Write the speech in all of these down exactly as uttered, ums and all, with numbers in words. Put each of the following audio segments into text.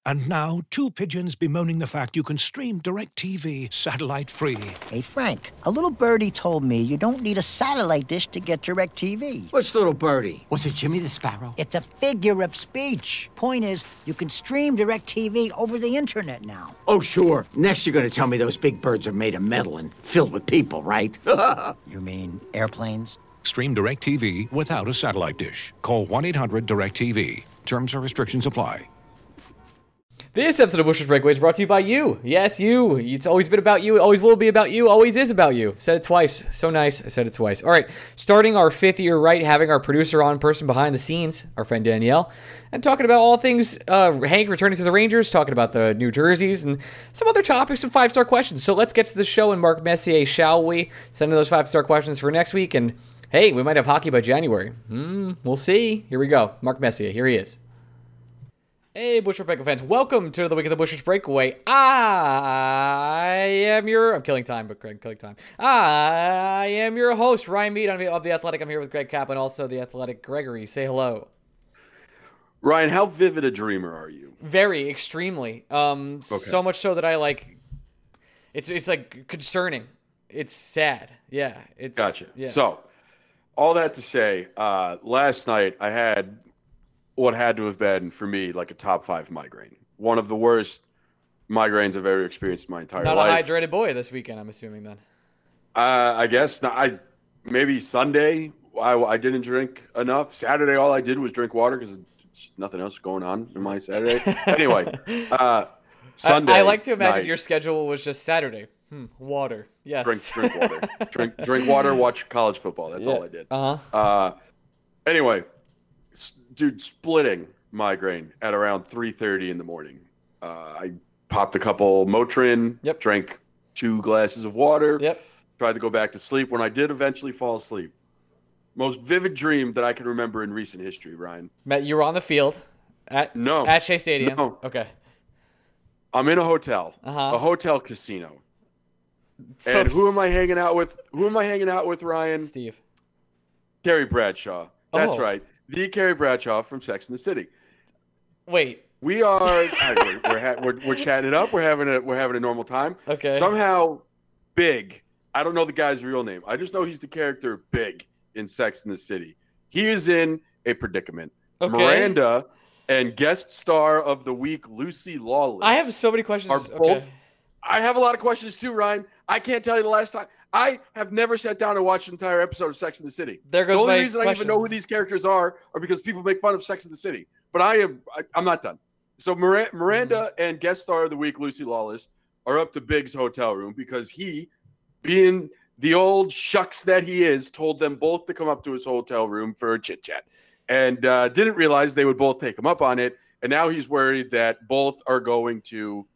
And now, two pigeons bemoaning the fact you can stream DirecTV satellite-free. Hey, Frank, a little birdie told me you don't need a satellite dish to get DirecTV. What's little birdie? Was it Jimmy the Sparrow? It's a figure of speech. Point is, you can stream DirecTV over the internet now. Oh, sure. Next you're going to tell me those big birds are made of metal and filled with people, right? You mean airplanes? Stream DirecTV without a satellite dish. Call one eight hundred direct T V. Terms and restrictions apply. This episode of Bush's Breakaway is brought to you by you. Yes, you. It's always been about you. It always will be about you. Always is about you. Said it twice. So nice. I said it twice. All right. Starting our fifth year right, having our producer on person behind the scenes, our friend Danielle, and talking about all things uh, Hank returning to the Rangers, talking about the New Jerseys, and some other topics, some five-star questions. So let's get to the show and Mark Messier, shall we? Send in those five-star questions for next week, and hey, we might have hockey by January. Hmm, we'll see. Here we go. Mark Messier. Here he is. Hey, Bushwick Breakaway fans. Welcome to the week of the Bushwick Breakaway. I am your... I'm killing time, but Greg, killing time. I am your host, Ryan Mead of The Athletic. I'm here with Greg Kapp and also The Athletic Gregory. Say hello. Ryan, how vivid a dreamer are you? Very, extremely. Um, okay. So much so that I, like... It's, it's like, concerning. It's sad. Yeah. It's, Gotcha. Yeah. So, all that to say, uh, last night I had... what had to have been, for me, like a top five migraine. One of the worst migraines I've ever experienced in my entire Not life. a hydrated boy this weekend, I'm assuming, then. Uh, I guess. Not, I Maybe Sunday, I, I didn't drink enough. Saturday, all I did was drink water because nothing else going on in my Saturday. Anyway, uh, Sunday I, I like to imagine night, your schedule was just Saturday. Hmm, water. Yes. Drink, drink water. drink, drink water, watch college football. That's yeah. all I did. Uh-huh. Uh, anyway... Dude, splitting migraine at around three thirty in the morning. Uh, I popped a couple Motrin, yep. drank two glasses of water, yep. tried to go back to sleep. When I did eventually fall asleep, most vivid dream that I can remember in recent history, Ryan. Matt, you were on the field at no at Shea Stadium. No. Okay. I'm in a hotel, uh-huh. a hotel casino. So, and who am I hanging out with? Who am I hanging out with, Ryan? Steve. Carrie Bradshaw. That's oh. right. The Carrie Bradshaw from Sex and the City. Wait. We are we're, we're, ha- we're we're chatting it up. We're having a we're having a normal time. Okay. Somehow, Big. I don't know the guy's real name. I just know he's the character Big in Sex and the City. He is in a predicament. Okay. Miranda and guest star of the week Lucy Lawless. I have so many questions. Are okay. both. I have a lot of questions too, Ryan. I can't tell you the last time. I have never sat down and watched an entire episode of Sex and the City. There goes the only my reason question. I even know who these characters are are because people make fun of Sex and the City. But I am I, I'm not done. So Miranda, Miranda mm-hmm. and guest star of the week Lucy Lawless are up to Big's hotel room because he, being the old shucks that he is, told them both to come up to his hotel room for a chit chat, and uh, didn't realize they would both take him up on it. And now he's worried that both are going to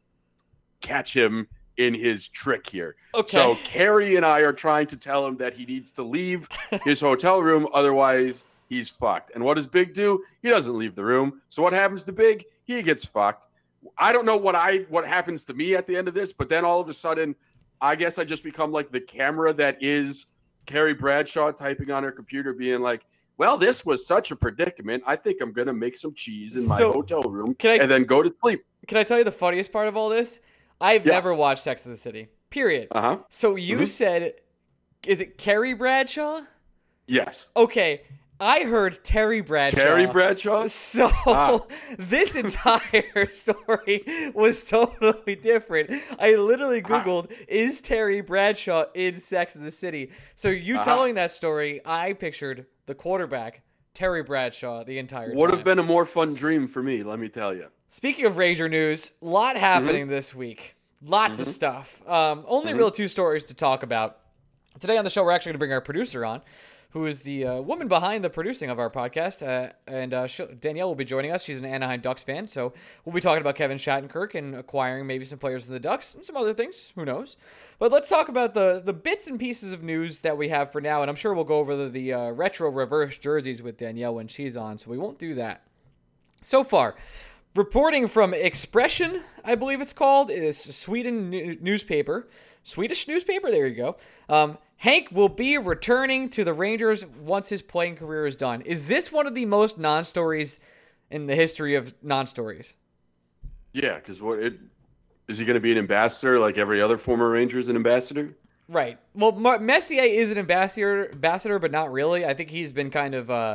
catch him in his trick here. Okay. So Carrie and I are trying to tell him that he needs to leave his hotel room, otherwise he's fucked. And what does Big do? He doesn't leave the room. So what happens to Big? He gets fucked. I don't know what I what happens to me at the end of this, but then all of a sudden, I guess I just become like the camera that is Carrie Bradshaw typing on her computer, being like, well, this was such a predicament. I think I'm going to make some cheese in my so, hotel room I, and then go to sleep. Can I tell you the funniest part of all this? I've yeah. never watched Sex and the City, period. Uh-huh. So you mm-hmm. said, is it Carrie Bradshaw? Yes. Okay. I heard Terry Bradshaw. Terry Bradshaw? So ah. this entire story was totally different. I literally Googled, ah. is Terry Bradshaw in Sex and the City? So you uh-huh. telling that story, I pictured the quarterback, Terry Bradshaw, the entire time. Would have been a more fun dream for me, let me tell you. Speaking of Ranger news, a lot happening mm-hmm. this week. Lots mm-hmm. of stuff. Um, only mm-hmm. real two stories to talk about. Today on the show, we're actually going to bring our producer on, who is the uh, woman behind the producing of our podcast. Uh, and uh, Danielle will be joining us. She's an Anaheim Ducks fan. So we'll be talking about Kevin Shattenkirk and acquiring maybe some players in the Ducks and some other things. Who knows? But let's talk about the, the bits and pieces of news that we have for now. And I'm sure we'll go over the, the uh, retro reverse jerseys with Danielle when she's on. So we won't do that. So far, reporting from Expression, I believe it's called, it is a Sweden n- newspaper. Swedish newspaper? There you go. Um, Hank will be returning to the Rangers once his playing career is done. Is this one of the most non-stories in the history of non-stories? Yeah, because what it is he going to be an ambassador like every other former Ranger is an ambassador? Right. Well, Mar- Messier is an ambassador, ambassador, but not really. I think he's been kind of. Uh,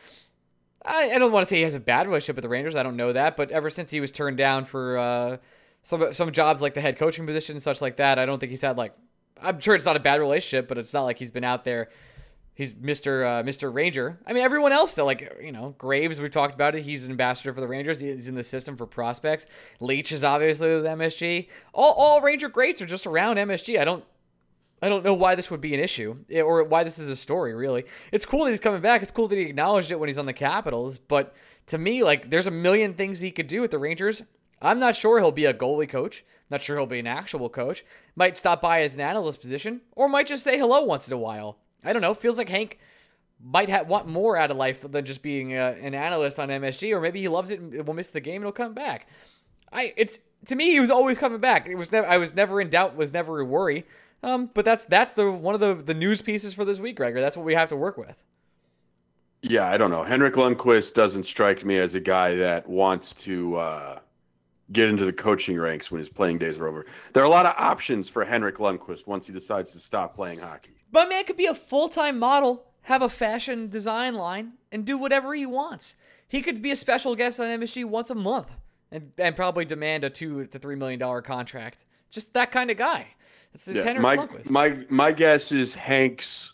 I, I don't want to say he has a bad relationship with the Rangers. I don't know that, but ever since he was turned down for uh, some some jobs like the head coaching position and such like that, I don't think he's had like. I'm sure it's not a bad relationship, but it's not like he's been out there. He's Mister Uh, Mister Ranger. I mean, everyone else still, like, you know, Graves, we've talked about it. He's an ambassador for the Rangers. He's in the system for prospects. Leach is obviously with M S G. All all Ranger greats are just around M S G. I don't I don't know why this would be an issue or why this is a story, really. It's cool that he's coming back. It's cool that he acknowledged it when he's on the Capitals. But to me, like, there's a million things he could do with the Rangers. I'm not sure he'll be a goalie coach. Not sure he'll be an actual coach. Might stop by as an analyst position or might just say hello once in a while. I don't know. Feels like Hank might ha- want more out of life than just being uh, an analyst on M S G, or maybe he loves it and will miss the game and he'll come back. I it's to me he was always coming back. It was never I was never in doubt. Was never a worry. Um, but that's that's the one of the the news pieces for this week, Gregor. That's what we have to work with. Yeah, I don't know. Henrik Lundqvist doesn't strike me as a guy that wants to uh, get into the coaching ranks when his playing days are over. There are a lot of options for Henrik Lundqvist once he decides to stop playing hockey. My man could be a full-time model, have a fashion design line, and do whatever he wants. He could be a special guest on M S G once a month and, and probably demand a two to three million dollar contract. Just that kind of guy. It's, it's Yeah, Henrik my, Lundqvist. my, my guess is Hank's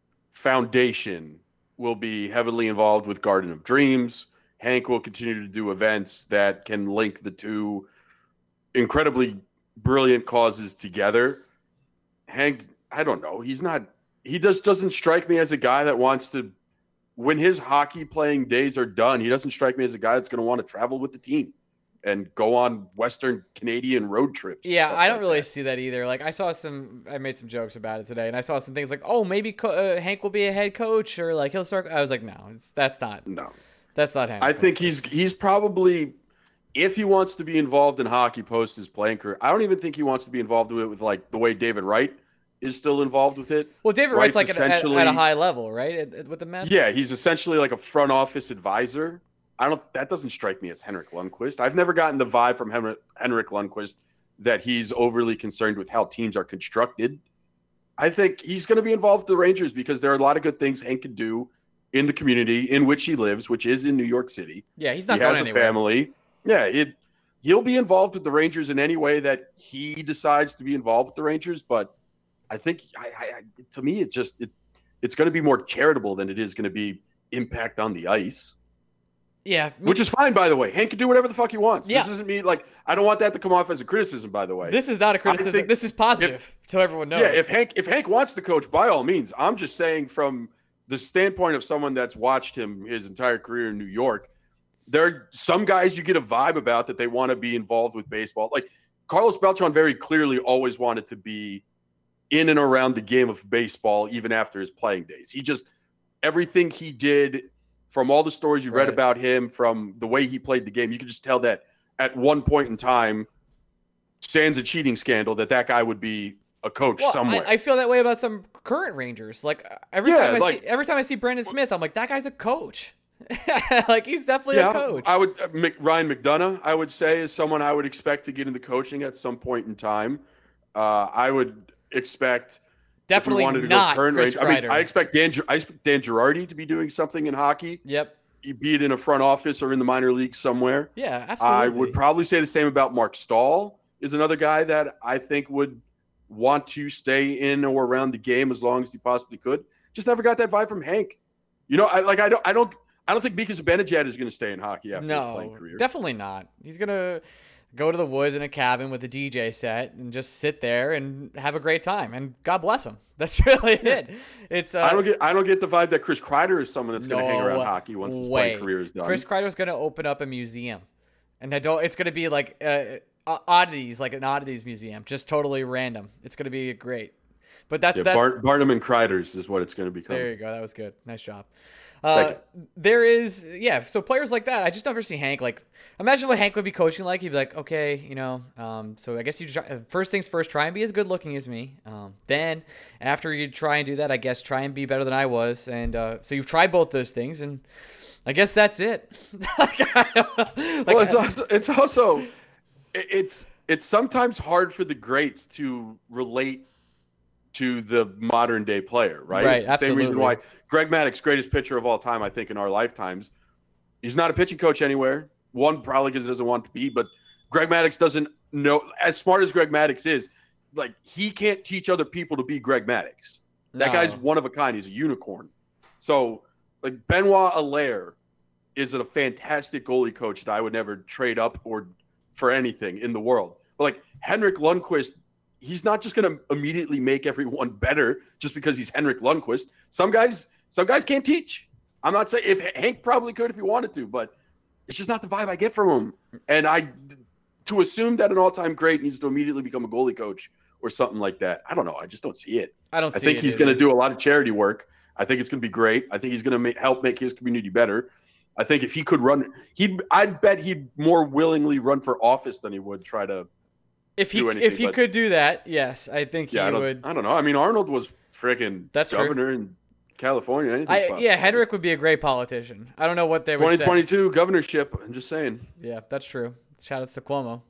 foundation will be heavily involved with Garden of Dreams. Hank will continue to do events that can link the two incredibly brilliant causes together. Hank, I don't know. He's not, he just doesn't strike me as a guy that wants to, when his hockey playing days are done, he doesn't strike me as a guy that's going to want to travel with the team and go on Western Canadian road trips. Yeah, I don't like really that. see that either. Like, I saw some, I made some jokes about it today, and I saw some things like, oh, maybe co- uh, Hank will be a head coach, or like he'll start. I was like, no, it's, that's not, No. that's not Hank. I think he's he's probably, if he wants to be involved in hockey post his playing career, I don't even think he wants to be involved with it with like the way David Wright is still involved with it. Well, David Wright's like Wright's at, at, essentially- at a high level, right? At, at- with the Mets. Yeah, he's essentially like a front office advisor. I don't. That doesn't strike me as Henrik Lundqvist. I've never gotten the vibe from Henrik, Henrik Lundqvist that he's overly concerned with how teams are constructed. I think he's going to be involved with the Rangers because there are a lot of good things Hank can do in the community in which he lives, which is in New York City. Yeah, he's not He going has a anywhere. family. Yeah, it. He'll be involved with the Rangers in any way that he decides to be involved with the Rangers. But I think, I, I, I to me, it just it, it's going to be more charitable than it is going to be impact on the ice. Yeah, Which is fine, by the way. Hank can do whatever the fuck he wants. Yeah. This isn't me, like, I don't want that to come off as a criticism, by the way. this is not a criticism. think This is positive, so everyone knows. yeah, if Hank if Hank wants to coach, by all means. I'm just saying from the standpoint of someone that's watched him his entire career in New York, there are some guys you get a vibe about that they want to be involved with baseball. Like, Carlos Beltran very clearly always wanted to be in and around the game of baseball, even after his playing days. He just, everything he did, from all the stories you read Right. about him, from the way he played the game, you could just tell that at one point in time, sans a cheating scandal, that that guy would be a coach Well, somewhere. I, I feel that way about some current Rangers. Like every Yeah, time I like- see every time I see Brandon Smith, I'm like, that guy's a coach. Like he's definitely yeah, a coach. I would uh, Mc, Ryan McDonough, I would say, is someone I would expect to get into coaching at some point in time. Uh, I would expect Definitely if we wanted to not go current Chris range. I mean, Kreider. I expect Dan, Gir- I expect Dan Girardi to be doing something in hockey, Yep. be it in a front office or in the minor leagues somewhere. Yeah, absolutely. I would probably say the same about Mark Stahl, is another guy that I think would want to stay in or around the game as long as he possibly could. Just never got that vibe from Hank. You know, I like I don't I don't I don't think Mika Zibanejad is going to stay in hockey after his playing No, career. definitely not. He's gonna go to the woods in a cabin with a D J set and just sit there and have a great time. And God bless him. That's really it. It's uh, I don't get I don't get the vibe that Chris Kreider is someone that's going to hang no around hockey once his way. playing career is done. Chris Kreider's gonna open up a museum, and I don't. It's gonna be like uh, oddities, like an oddities museum, just totally random. It's gonna be great. But that's yeah, that's Bart, Barnum and Kreiders is what it's going to become. there you go. That was good. Nice job. Uh, there is, yeah. So players like that, I just never see Hank. Like, imagine what Hank would be coaching like. He'd be like, okay, you know, um, so I guess you try, first things first, try and be as good looking as me. Um, then after you try and do that, I guess try and be better than I was. And uh, so you've tried both those things, and I guess that's it. Like, I don't know. Like, Well, it's also it's also it- it's it's sometimes hard for the greats to relate to the modern day player, right? Right, It's the same reason absolutely. why Greg Maddux, greatest pitcher of all time, I think, in our lifetimes. He's not a pitching coach anywhere. One, probably because he doesn't want to be, but Greg Maddux doesn't know, as smart as Greg Maddux is, like, he can't teach other people to be Greg Maddux. That No. guy's one of a kind. He's a unicorn. So, like, Benoit Allaire is a fantastic goalie coach that I would never trade up or for anything in the world. But, like, Henrik Lundqvist, he's not just going to immediately make everyone better just because he's Henrik Lundqvist. Some guys, some guys can't teach. I'm not saying if Hank probably could if he wanted to, but it's just not the vibe I get from him. And I, to assume that an all-time great needs to immediately become a goalie coach or something like that, I don't know. I just don't see it. I don't see I think it he's either. going to do a lot of charity work. I think it's going to be great. I think he's going to make, help make his community better. I think if he could run, he'd. I'd bet he'd more willingly run for office than he would try to. If he do anything, if he but- could do that, yes, I think Yeah, he I don't. would. I don't know. I mean, Arnold was freaking That's true. governor in California. Anything I, possible. yeah, Henrik would be a great politician. I don't know what they would twenty say. twenty-two governorship. I'm just saying. Yeah, that's true. Shout outs to Cuomo.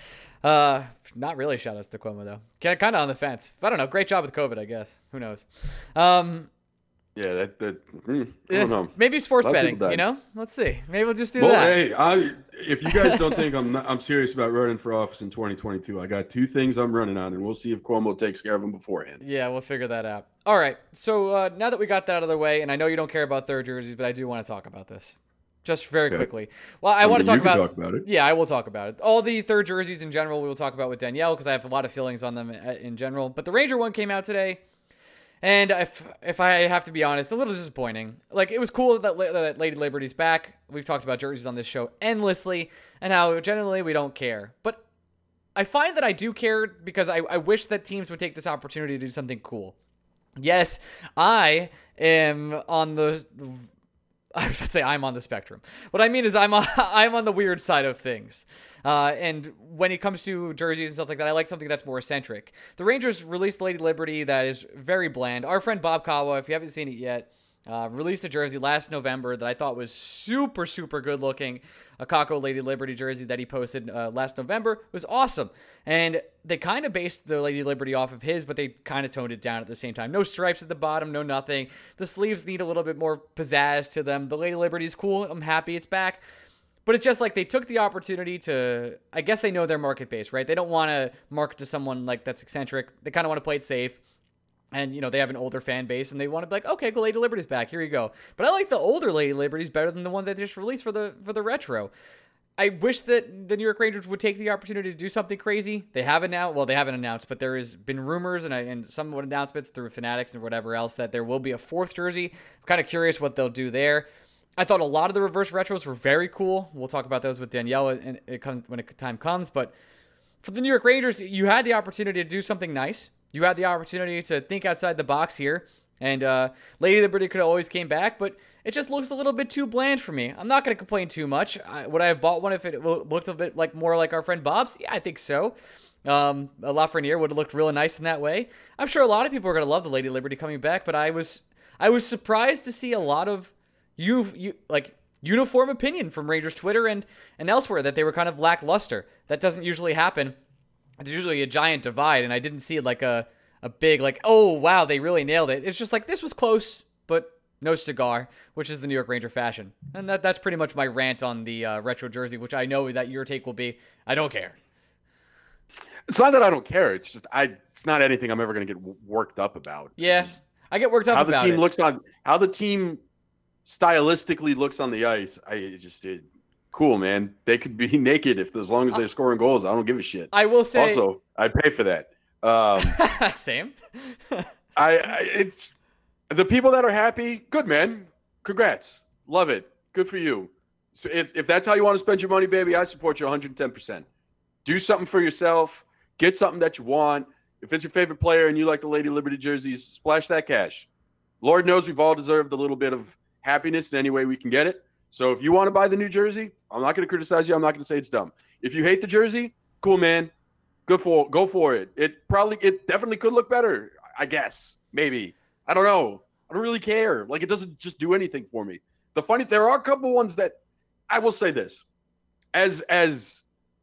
Uh, not really shout outs to Cuomo though. Kind of on the fence. But I don't know. Great job with COVID, I guess. Who knows? Um, Yeah, that. that mm, I eh, don't know. maybe sports A lot of betting. people died. You know, let's see. Maybe we'll just do Well, that. hey, I, if you guys don't think I'm not, I'm serious about running for office in twenty twenty-two, I got two things I'm running on, and we'll see if Cuomo takes care of them beforehand. Yeah, we'll figure that out. All right. So uh, now that we got that out of the way, and I know you don't care about third jerseys, but I do want to talk about this. Just very Okay. quickly. Well, I, want to mean, talk you can about, talk about it. Yeah, I will talk about it. All the third jerseys in general, we will talk about with Danielle because I have a lot of feelings on them uh, in general. But the Ranger one came out today, and if if I have to be honest, a little disappointing. Like, it was cool that, La- that Lady Liberty's back. We've talked about jerseys on this show endlessly, and how generally we don't care. But I find that I do care because I, I wish that teams would take this opportunity to do something cool. Yes, I am on the. I was about to say I'm on the spectrum. What I mean is I'm on, I'm on the weird side of things. Uh, and when it comes to jerseys and stuff like that, I like something that's more eccentric. The Rangers released Lady Liberty that is very bland. Our friend Bob Kawa, if you haven't seen it yet, uh, released a jersey last November that I thought was super, super good looking. A Kako Lady Liberty jersey that he posted uh, last November. It was awesome. And they kind of based the Lady Liberty off of his, but they kind of toned it down at the same time. No stripes at the bottom, no nothing. The sleeves need a little bit more pizzazz to them. The Lady Liberty is cool. I'm happy it's back. But it's just like they took the opportunity to, I guess they know their market base, right? They don't want to market to someone like that's eccentric. They kind of want to play it safe. And, you know, they have an older fan base, and they want to be like, okay, go Lady Liberty's back. Here you go. But I like the older Lady Liberties better than the one that they just released for the for the retro. I wish that the New York Rangers would take the opportunity to do something crazy. They haven't now. Well, they haven't announced, but there has been rumors and, and some announcements through Fanatics and whatever else that there will be a fourth jersey. I'm kind of curious what they'll do there. I thought a lot of the reverse retros were very cool. We'll talk about those with Danielle and it comes when it time comes. But for the New York Rangers, you had the opportunity to do something nice. You had the opportunity to think outside the box here. And uh, Lady Liberty could have always came back, but it just looks a little bit too bland for me. I'm not going to complain too much. I, would I have bought one if it looked a bit like more like our friend Bob's? Yeah, I think so. Um, a Lafreniere would have looked really nice in that way. I'm sure a lot of people are going to love the Lady Liberty coming back, but I was I was surprised to see a lot of you you like uniform opinion from Rangers Twitter and and elsewhere that they were kind of lackluster. That doesn't usually happen. There's usually a giant divide, and I didn't see like a a big like, oh wow, they really nailed it. It's just like this was close, but no cigar, which is the New York Ranger fashion. And that that's pretty much my rant on the uh, retro jersey, which I know that your take will be. I don't care. It's not that I don't care. It's just I. It's not anything I'm ever going to get w- worked up about. Yeah, It's just I get worked up how the about team it. looks on how the team stylistically looks on the ice. I it just it, cool, man. They could be naked if as long as they're scoring goals. I don't give a shit. I will say Also, I'd pay for that. Um, same. I, I it's the people that are happy. Good, man. Congrats. Love it. Good for you. So if, if that's how you want to spend your money, baby, I support you one hundred ten percent. Do something for yourself. Get something that you want. If it's your favorite player and you like the Lady Liberty jerseys, splash that cash. Lord knows we've all deserved a little bit of happiness in any way we can get it. So if you want to buy the new jersey, I'm not going to criticize you. I'm not going to say it's dumb. If you hate the jersey, cool, man. Good for go for it. It probably it definitely could look better, I guess. Maybe. I don't know. I don't really care. Like, it doesn't just do anything for me. The funny there are a couple ones that I will say this. As as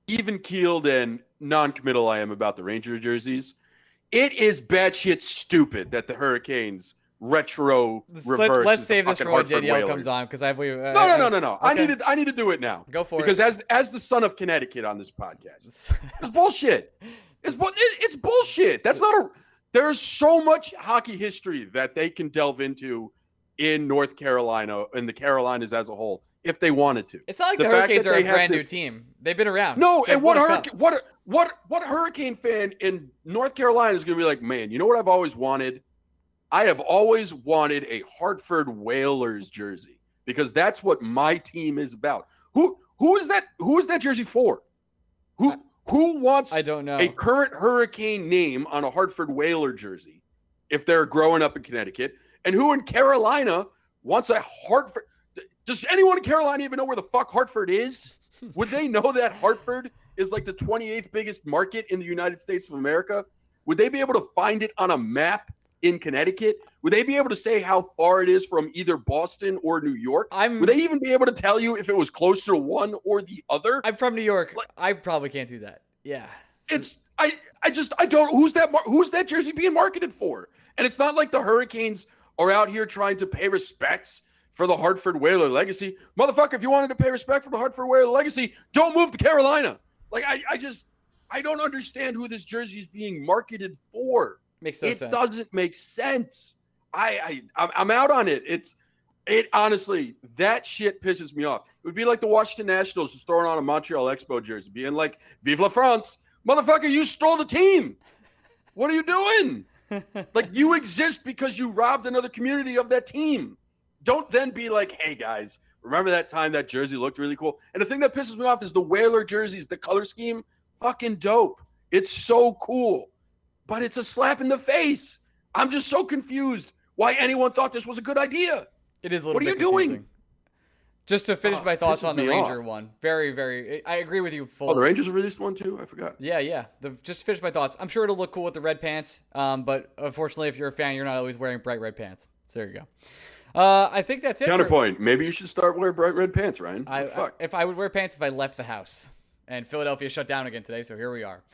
even keeled and non-committal I am about the Ranger jerseys, it is batshit stupid that the Hurricanes retro Let's, reverse. let's is save the this for fucking when Hartford Danielle Whalers. comes on because I have. Uh, No, no, no, no, no. I okay. need to. I need to do it now. Go for because it. Because as as the son of Connecticut on this podcast, it's bullshit. It's bu- it, it's bullshit. That's not a. There's so much hockey history that they can delve into in North Carolina and the Carolinas as a whole if they wanted to. It's not like The the, fact Hurricanes that are a they have brand to- new team. They've been around. No, They've and what won a hurricane, cup. what what what Hurricane fan in North Carolina is going to be like, man, you know what I've always wanted? I have always wanted a Hartford Whalers jersey because that's what my team is about. Who who is that? Who is that jersey for? Who who wants I don't know. a current Hurricane name on a Hartford Whaler jersey if they're growing up in Connecticut? And who in Carolina wants a Hartford? Does anyone in Carolina even know where the fuck Hartford is? Would they know that Hartford is like the twenty-eighth biggest market in the United States of America? Would they be able to find it on a map in Connecticut? Would they be able to say how far it is from either Boston or New York? I'm Would they even be able to tell you if it was closer to one or the other? I'm from New York. Like- I probably can't do that. Yeah. It's I I just I don't who's that mar- who's that jersey being marketed for? And it's not like the Hurricanes are out here trying to pay respects for the Hartford Whaler legacy. Motherfucker, if you wanted to pay respect for the Hartford Whaler legacy, don't move to Carolina. Like I I just I don't understand who this jersey is being marketed for. Makes no it sense. doesn't make sense. I, I I'm- I'm out on it. It's it honestly that shit pisses me off. It would be like the Washington Nationals just throwing on a Montreal Expo jersey, being like, "Vive la France, motherfucker! You stole the team. What are you doing? Like you exist because you robbed another community of that team. Don't then be like, hey guys, remember that time that jersey looked really cool? And the thing that pisses me off is the Whaler jerseys, the color scheme, fucking dope. It's so cool, but it's a slap in the face. I'm just so confused why anyone thought this was a good idea. It is a little What are bit you doing? confusing. Just to finish Oh, my thoughts pisses on the me Ranger off. one. Very, very. I agree with you fully. Oh, the Rangers have released one too? I forgot. Yeah, yeah. The, just finish my thoughts. I'm sure it'll look cool with the red pants. Um, but unfortunately, if you're a fan, you're not always wearing bright red pants. So there you go. Uh, I think that's it. for- Counterpoint. Maybe you should start wearing bright red pants, Ryan. I, What the fuck. I- if I would wear pants if I left the house. And Philadelphia shut down again today, so here we are.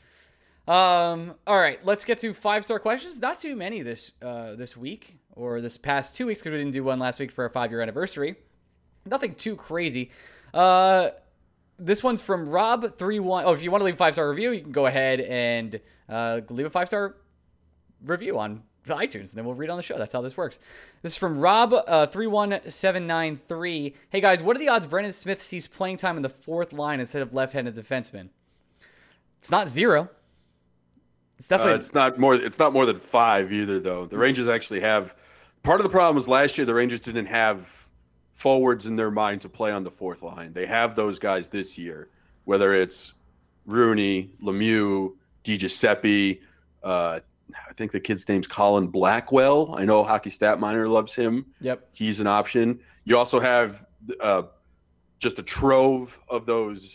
Um, all right, let's get to five-star questions. Not too many this uh, this week or this past two weeks because we didn't do one last week for our five-year anniversary. Nothing too crazy. Uh, this one's from Rob three one. Oh, if you want to leave a five-star review, you can go ahead and uh, leave a five-star review on iTunes, and then we'll read it on the show. That's how this works. This is from Rob uh, three one seven nine three. Hey, guys, what are the odds Brendan Smith sees playing time in the fourth line instead of left-handed defenseman? It's not zero. It's definitely... Uh, it's not more. It's not more than five either, though. The Rangers actually have. Part of the problem was last year the Rangers didn't have forwards in their mind to play on the fourth line. They have those guys this year, whether it's Rooney, Lemieux, DiGiuseppe. Uh, I think the kid's name's Colin Blackwell. I know Hockey Stat Miner loves him. Yep. He's an option. You also have uh, just a trove of those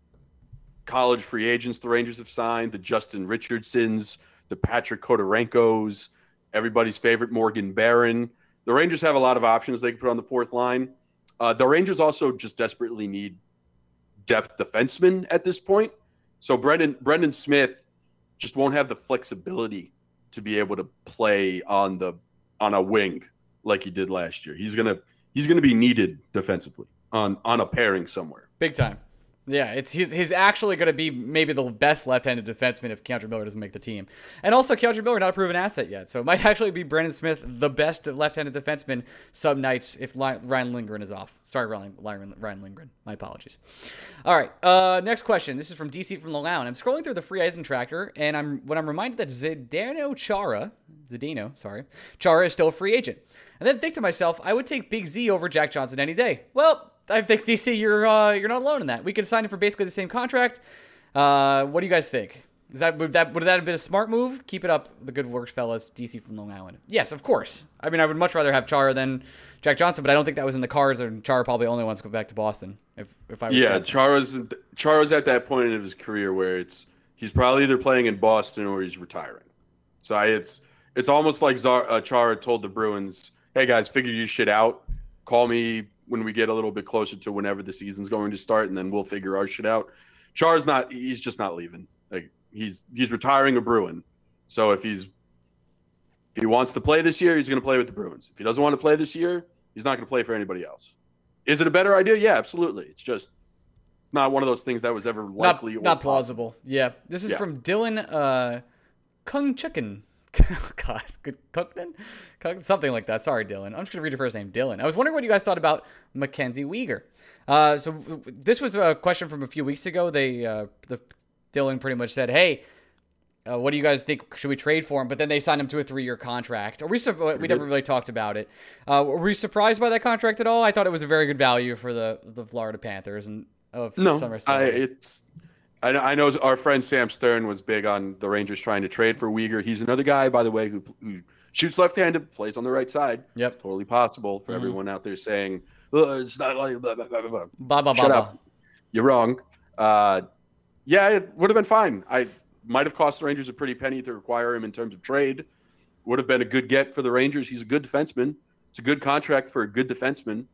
college free agents the Rangers have signed, the Justin Richardsons, the Patrick Kodorenkos, everybody's favorite Morgan Barron. The Rangers have a lot of options they can put on the fourth line. Uh, the Rangers also just desperately need depth defensemen at this point. So Brendan Brendan Smith just won't have the flexibility to be able to play on the on a wing like he did last year. He's gonna he's gonna be needed defensively on on a pairing somewhere. Big time. Yeah, it's he's he's actually going to be maybe the best left-handed defenseman if Keandre Miller doesn't make the team. And also, Keandre Miller not a proven asset yet, so it might actually be Brendan Smith, the best left-handed defenseman, sub nights if Li- Ryan Lindgren is off. Sorry, Ryan, Ryan, Ryan Lindgren. My apologies. All right, uh, next question. This is from D C from Long Island. I'm scrolling through the free agent tracker, and I'm when I'm reminded that Zdeno Chara, Zdeno, sorry, Chara is still a free agent. And then think to myself, I would take Big Z over Jack Johnson any day. Well, I think D C, you're uh, you're not alone in that. We could sign him for basically the same contract. Uh, what do you guys think? Is that would that would that have been a smart move? Keep it up, the good work, fellas. D C from Long Island. Yes, of course. I mean, I would much rather have Chara than Jack Johnson, but I don't think that was in the cards. And Chara probably only wants to go back to Boston. If if I was Yeah, guessing. Chara's Chara's at that point in his career where it's he's probably either playing in Boston or he's retiring. So I, it's it's almost like Zar, uh, Chara told the Bruins, "Hey guys, figure your shit out. Call me when we get a little bit closer to whenever the season's going to start, and then we'll figure our shit out." Char's not. He's just not leaving. Like he's he's retiring a Bruin. So if he's if he wants to play this year, he's going to play with the Bruins. If he doesn't want to play this year, he's not going to play for anybody else. Is it a better idea? Yeah, absolutely. It's just not one of those things that was ever likely not, or not plausible. Yeah. This is yeah. from Dylan uh, Kung Chicken. God, good Cookman? Something like that. Sorry, Dylan. I'm just going to read your first name, Dylan. I was wondering what you guys thought about Mackenzie Weegar. Uh, so this was a question from a few weeks ago. They, uh, the Dylan pretty much said, hey, uh, what do you guys think? Should we trade for him? But then they signed him to a three-year contract. Are we, su- we never really talked about it. Uh, were we surprised by that contract at all? I thought it was a very good value for the, the Florida Panthers. And of No, summer I, it's... I know, I know our friend Sam Stern was big on the Rangers trying to trade for Weegar. He's another guy, by the way, who, who shoots left-handed, plays on the right side. Yep. It's totally possible for mm-hmm. everyone out there saying, oh, it's not like blah, blah, blah, blah. Bah, bah, Shut bah, up. Bah. You're wrong. Uh, yeah, it would have been fine. I might have cost the Rangers a pretty penny to acquire him in terms of trade. Would have been a good get for the Rangers. He's a good defenseman. It's a good contract for a good defenseman.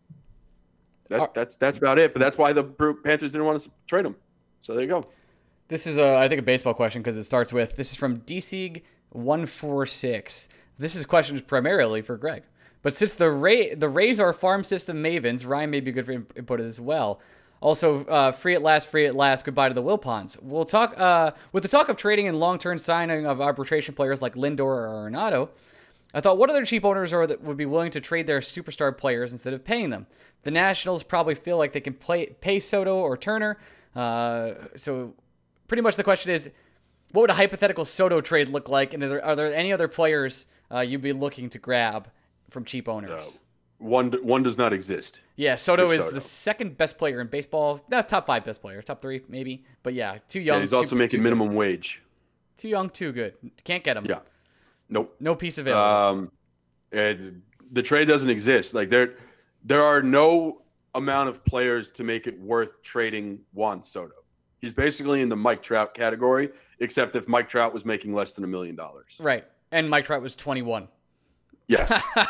That, uh, that's that's about it. But that's why the Panthers didn't want to trade him. So there you go. This is, a, I think, a baseball question because it starts with, this is from D C G one four six. This is questions primarily for Greg. But since the Ray, the Rays are farm system mavens, Ryan may be good for input as well. Also, uh, free at last, free at last, goodbye to the Wilpons. We'll talk, uh, with the talk of trading and long-term signing of arbitration players like Lindor or Arenado, I thought, what other cheap owners are that would be willing to trade their superstar players instead of paying them? The Nationals probably feel like they can play, pay Soto or Turner. Uh, so pretty much the question is, what would a hypothetical Soto trade look like? And are there, are there any other players uh, you'd be looking to grab from cheap owners? Uh, one one does not exist. Yeah, Soto is Soto. the second best player in baseball. Not top five best player, top three maybe. But yeah, too young. And he's also too, making too minimum good. wage. Too young, too good. Can't get him. Yeah. Nope. No piece available. Um, and the trade doesn't exist. Like there, there are no amount of players to make it worth trading Juan Soto. He's basically in the Mike Trout category, except if Mike Trout was making less than a million dollars. Right. And Mike Trout was twenty-one. Yes.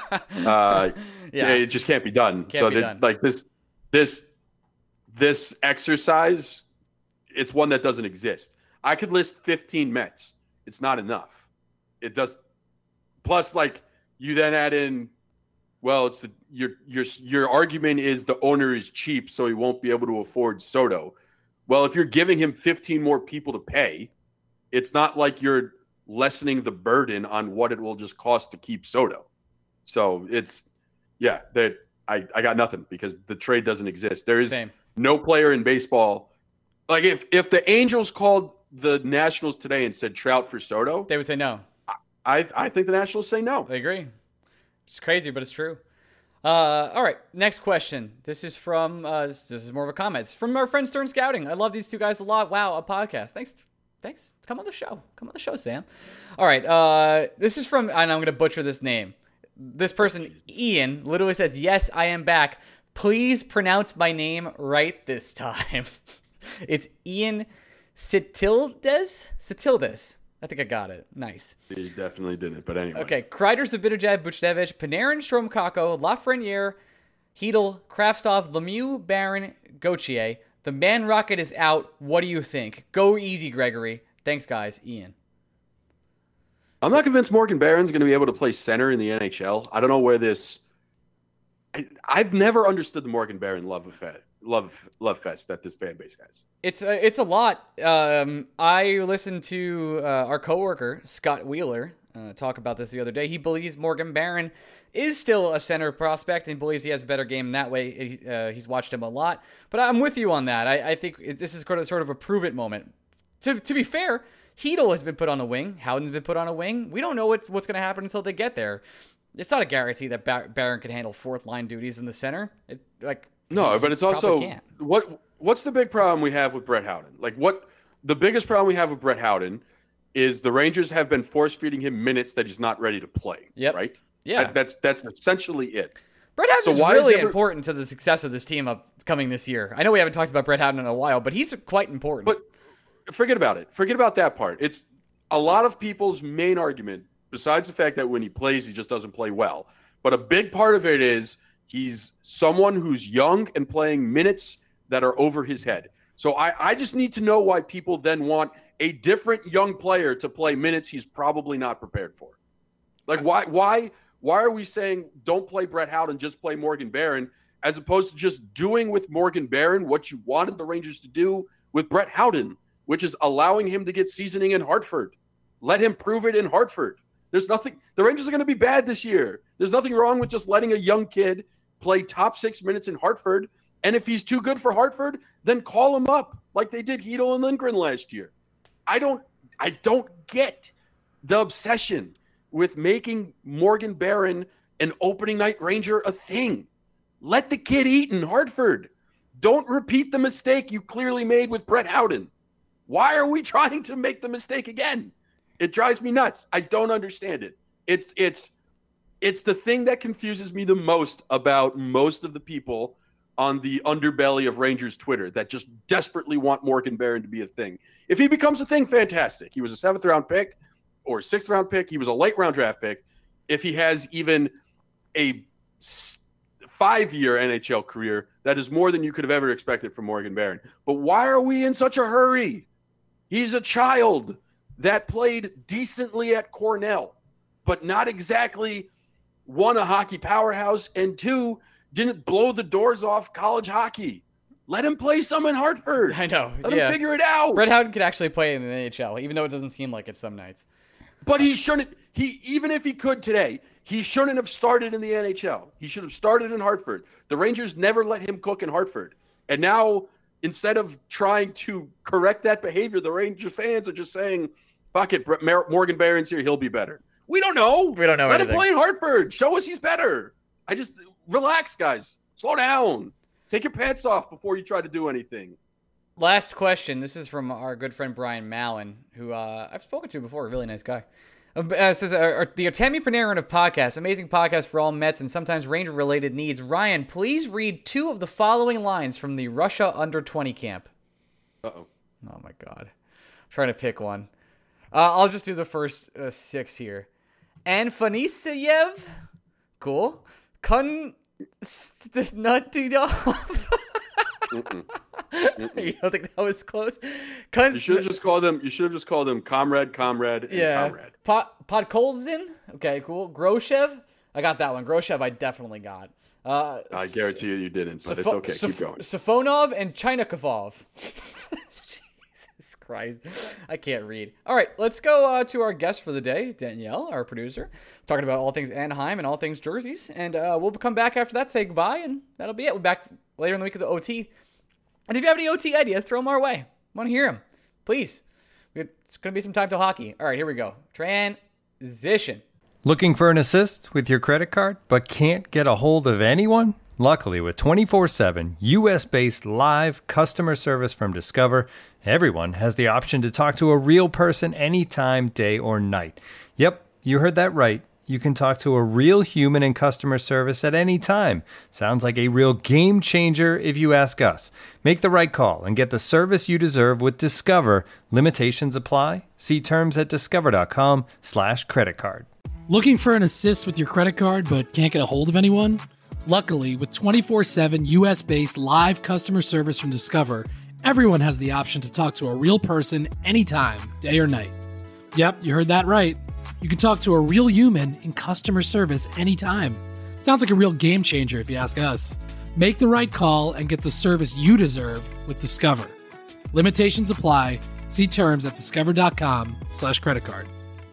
uh, yeah. It just can't be done. Can't so be that, done. like this, this, this exercise, it's one that doesn't exist. I could list fifteen Mets. It's not enough. It does. Plus, like you then add in, well, it's the, your your your argument is the owner is cheap, so he won't be able to afford Soto. Well, if you're giving him fifteen more people to pay, it's not like you're lessening the burden on what it will just cost to keep Soto. So it's, yeah, that I, I got nothing because the trade doesn't exist. There is Same. no player in baseball. Like if, if the Angels called the Nationals today and said Trout for Soto, They would say no. I, I think the Nationals say no. I agree. It's crazy, but it's true. Uh, all right, next question. This is from, uh, this, this is more of a comment. It's from our friend Stern Scouting. I love these two guys a lot. Wow, a podcast. Thanks. Thanks. Come on the show. Come on the show, Sam. All right, uh, this is from, and I'm going to butcher this name. This person, Ian, literally says, yes, I am back. Please pronounce my name right this time. It's Ian Sitildes? Sitildes. I think I got it. Nice. He definitely didn't, but anyway. Okay, Kreider, Zibanejad, Buchnevich, Panarin, Strome, Kakko, Lafreniere, Hedel, Kraftstov, Lemieux, Barron, Gauthier. The man rocket is out. What do you think? Go easy, Gregory. Thanks, guys. Ian. I'm not convinced Morgan Barron's going to be able to play center in the N H L. I don't know where this... I, I've never understood the Morgan Barron love affair. Love, love fest that this fan base has. It's a, it's a lot. Um, I listened to uh, our coworker Scott Wheeler uh, talk about this the other day. He believes Morgan Barron is still a center prospect and believes he has a better game in that way. He, uh, he's watched him a lot, but I'm with you on that. I, I think this is sort of sort of a prove it moment. To to be fair, Hedel has been put on a wing. Howden's been put on a wing. We don't know what's what's going to happen until they get there. It's not a guarantee that Bar- Barron can handle fourth line duties in the center. It, like. No, but it's also can't. what what's the big problem we have with Brett Howden? Like what the biggest problem we have with Brett Howden is the Rangers have been force feeding him minutes that he's not ready to play. Yep. Right? Yeah. That, that's that's essentially it. Brett Howden So is why really is ever- important to the success of this team upcoming this year. I know we haven't talked about Brett Howden in a while, but he's quite important. But forget about it. Forget about that part. It's a lot of people's main argument, besides the fact that when he plays, he just doesn't play well. But a big part of it is he's someone who's young and playing minutes that are over his head. So I, I just need to know why people then want a different young player to play minutes he's probably not prepared for. Like, why why why are we saying don't play Brett Howden, just play Morgan Barron, as opposed to just doing with Morgan Barron what you wanted the Rangers to do with Brett Howden, which is allowing him to get seasoning in Hartford. Let him prove it in Hartford. There's nothing – the Rangers are going to be bad this year. There's nothing wrong with just letting a young kid play top six minutes in Hartford. And if he's too good for Hartford, then call him up like they did Hedel and Lindgren last year. I don't I don't get the obsession with making Morgan Barron an opening night Ranger a thing. Let the kid eat in Hartford. Don't repeat the mistake you clearly made with Brett Howden. Why are we trying to make the mistake again? It drives me nuts. I don't understand it. It's it's it's the thing that confuses me the most about most of the people on the underbelly of Rangers Twitter that just desperately want Morgan Barron to be a thing. If he becomes a thing, fantastic. He was a seventh round pick or sixth round pick. He was a late round draft pick. If he has even a five-year N H L career, that is more than you could have ever expected from Morgan Barron. But why are we in such a hurry? He's a child that played decently at Cornell, but not exactly one, a hockey powerhouse, and two, didn't blow the doors off college hockey. Let him play some in Hartford. I know. Let yeah. him figure it out. Brett Howden could actually play in the N H L, even though it doesn't seem like it some nights. But he shouldn't. He even if he could today, he shouldn't have started in the N H L. He should have started in Hartford. The Rangers never let him cook in Hartford. And now, instead of trying to correct that behavior, the Rangers fans are just saying, fuck it, Morgan Barron's here, he'll be better. We don't know. We don't know Let anything. him play in Hartford. Show us he's better. I just, relax, guys. Slow down. Take your pants off before you try to do anything. Last question. This is from our good friend Brian Mallon, who uh, I've spoken to before. A really nice guy. Uh, says, uh, the Tammy Panarin of podcasts, amazing podcast for all Mets and sometimes Ranger-related needs. Ryan, please read two of the following lines from the Russia under twenty camp. Uh-oh. Oh, my God. I'm trying to pick one. Uh, I'll just do the first uh, six here. Anfaniseyev. Cool. Kun... Snutidov. You don't think that was close? Kun- You should have just called him. You should have just called him comrade, comrade, and yeah. comrade. Pot Podkolzin. Okay, cool. Groshev. I got that one. Groshev, I definitely got. Uh, I guarantee you, you didn't. But Saf- it's okay. Saf- Keep going. Safonov and Chinakovov. Jesus Christ, I can't read. All right, let's go uh, to our guest for the day, Danielle, our producer, talking about all things Anaheim and all things jerseys, and uh, we'll come back after that, say goodbye, and that'll be it. We'll be back later in the week of the O T. And if you have any O T ideas, throw them our way. I want to hear them, please. It's going to be some time till hockey. All right, here we go. Transition. Looking for an assist with your credit card, but can't get a hold of anyone? Luckily, with twenty-four seven U S-based live customer service from Discover, everyone has the option to talk to a real person anytime, day or night. Yep, you heard that right. You can talk to a real human in customer service at any time. Sounds like a real game changer if you ask us. Make the right call and get the service you deserve with Discover. Limitations apply. See terms at discover.com slash credit card. Looking for an assist with your credit card but can't get a hold of anyone? Luckily, with twenty-four seven U S-based live customer service from Discover, everyone has the option to talk to a real person anytime, day or night. Yep, you heard that right. You can talk to a real human in customer service anytime. Sounds like a real game changer if you ask us. Make the right call and get the service you deserve with Discover. Limitations apply. See terms at discover.com slash credit card.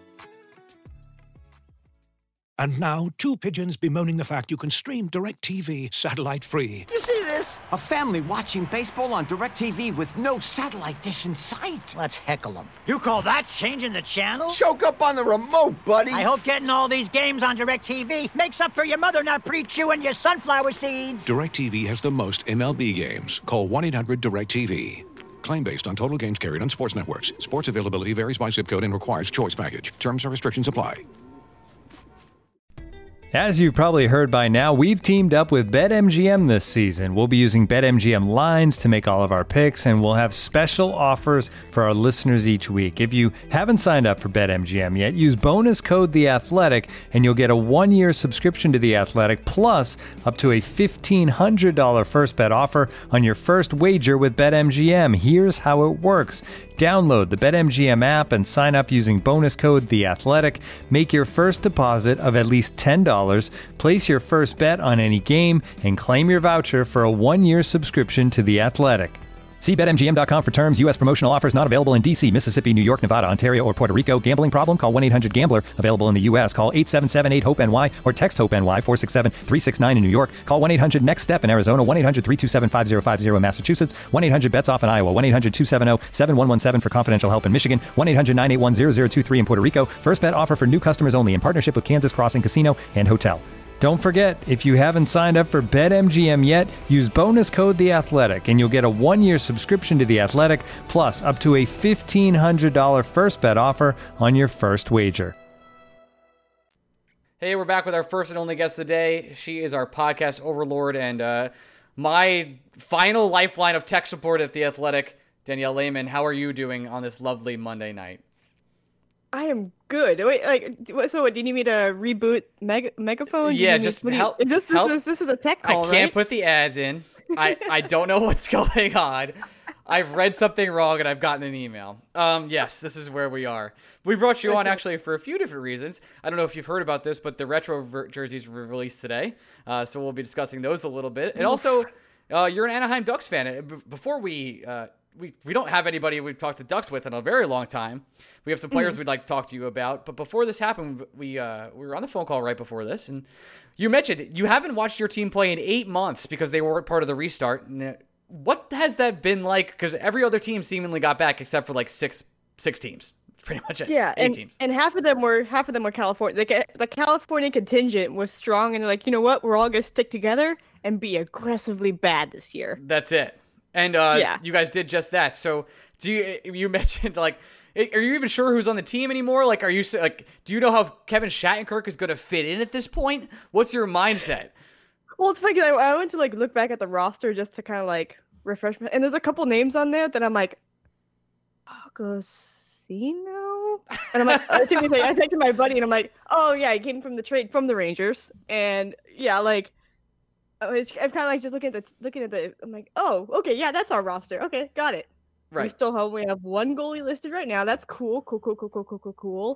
And now, two pigeons bemoaning the fact you can stream DirecTV satellite-free. You see this? A family watching baseball on DirecTV with no satellite dish in sight. Let's heckle them. You call that changing the channel? Choke up on the remote, buddy. I hope getting all these games on DirecTV makes up for your mother not pre-chewing your sunflower seeds. DirecTV has the most M L B games. Call one eight hundred direct T V. Claim based on total games carried on sports networks. Sports availability varies by zip code and requires choice package. Terms and restrictions apply. As you've probably heard by now, we've teamed up with BetMGM this season. We'll be using BetMGM lines to make all of our picks, and we'll have special offers for our listeners each week. If you haven't signed up for BetMGM yet, use bonus code The Athletic, and you'll get a one-year subscription to The Athletic, plus up to a fifteen hundred dollars first bet offer on your first wager with BetMGM. Here's how it works. Download the BetMGM app and sign up using bonus code The Athletic. Make your first deposit of at least ten dollars. Place your first bet on any game and claim your voucher for a one-year subscription to The Athletic. See Bet M G M dot com for terms. U S promotional offers not available in D C, Mississippi, New York, Nevada, Ontario, or Puerto Rico. Gambling problem? Call one eight hundred gambler. Available in the U S. Call eight seven seven eight hope N Y or text HOPE-NY four six seven three six nine in New York. Call one eight hundred next step in Arizona. one eight hundred three two seven five zero five zero in Massachusetts. one eight hundred bets off in Iowa. one eight hundred two seven zero seven one one seven for confidential help in Michigan. one eight hundred nine eight one zero zero two three in Puerto Rico. First bet offer for new customers only in partnership with Kansas Crossing Casino and Hotel. Don't forget, if you haven't signed up for BetMGM yet, use bonus code The Athletic, and you'll get a one-year subscription to The Athletic, plus up to a fifteen hundred dollars first bet offer on your first wager. Hey, we're back with our first and only guest of the day. She is our podcast overlord and uh, my final lifeline of tech support at The Athletic, Danielle Lehman. How are you doing on this lovely Monday night? I am good. Wait, like, so what, do you need me to reboot Mega, Megaphone? Yeah, me, just you, help. Is this, help. this, this is the tech call, I can't right? put the ads in. I, I don't know what's going on. I've read something wrong and I've gotten an email. Um, yes, this is where we are. We brought you on actually for a few different reasons. I don't know if you've heard about this, but the retro ver- jerseys were released today. Uh, so we'll be discussing those a little bit. And also, uh, you're an Anaheim Ducks fan. B- before we... Uh, We we don't have anybody we've talked to Ducks with in a very long time. We have some players mm. we'd like to talk to you about. But before this happened, we uh, we were on the phone call right before this. And you mentioned you haven't watched your team play in eight months because they weren't part of the restart. What has that been like? Because every other team seemingly got back except for like six six teams. Pretty much it. Yeah, eight and, teams. and half of them were half of them were California. The, the California contingent was strong, and they're like, you know what? We're all gonna stick together and be aggressively bad this year. That's it. And uh, yeah. you guys did just that. So do you? You mentioned like, are you even sure who's on the team anymore? Like, are you like, do you know how Kevin Shattenkirk is going to fit in at this point? What's your mindset? Well, it's funny. I, I went to like look back at the roster just to kind of like refresh my, and there's a couple names on there that I'm like, Agostino, and I'm like, I took I texted my buddy and I'm like, oh yeah, he came from the trade from the Rangers, and yeah, like. I'm kind of like just looking at the looking at the. I'm like, oh, okay, yeah, that's our roster. Okay, got it. Right. We still have we have one goalie listed right now. That's cool, cool, cool, cool, cool, cool, cool, cool.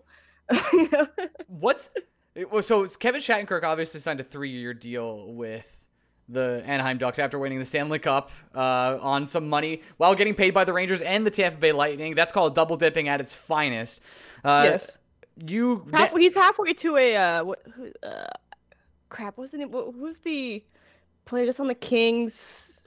What's so? Kevin Shattenkirk obviously signed a three-year deal with the Anaheim Ducks after winning the Stanley Cup uh, on some money while getting paid by the Rangers and the Tampa Bay Lightning. That's called double dipping at its finest. Uh, yes. You. Half, he's halfway to a uh, what? Uh, crap. Wasn't it? What, who's the player just on the Kings?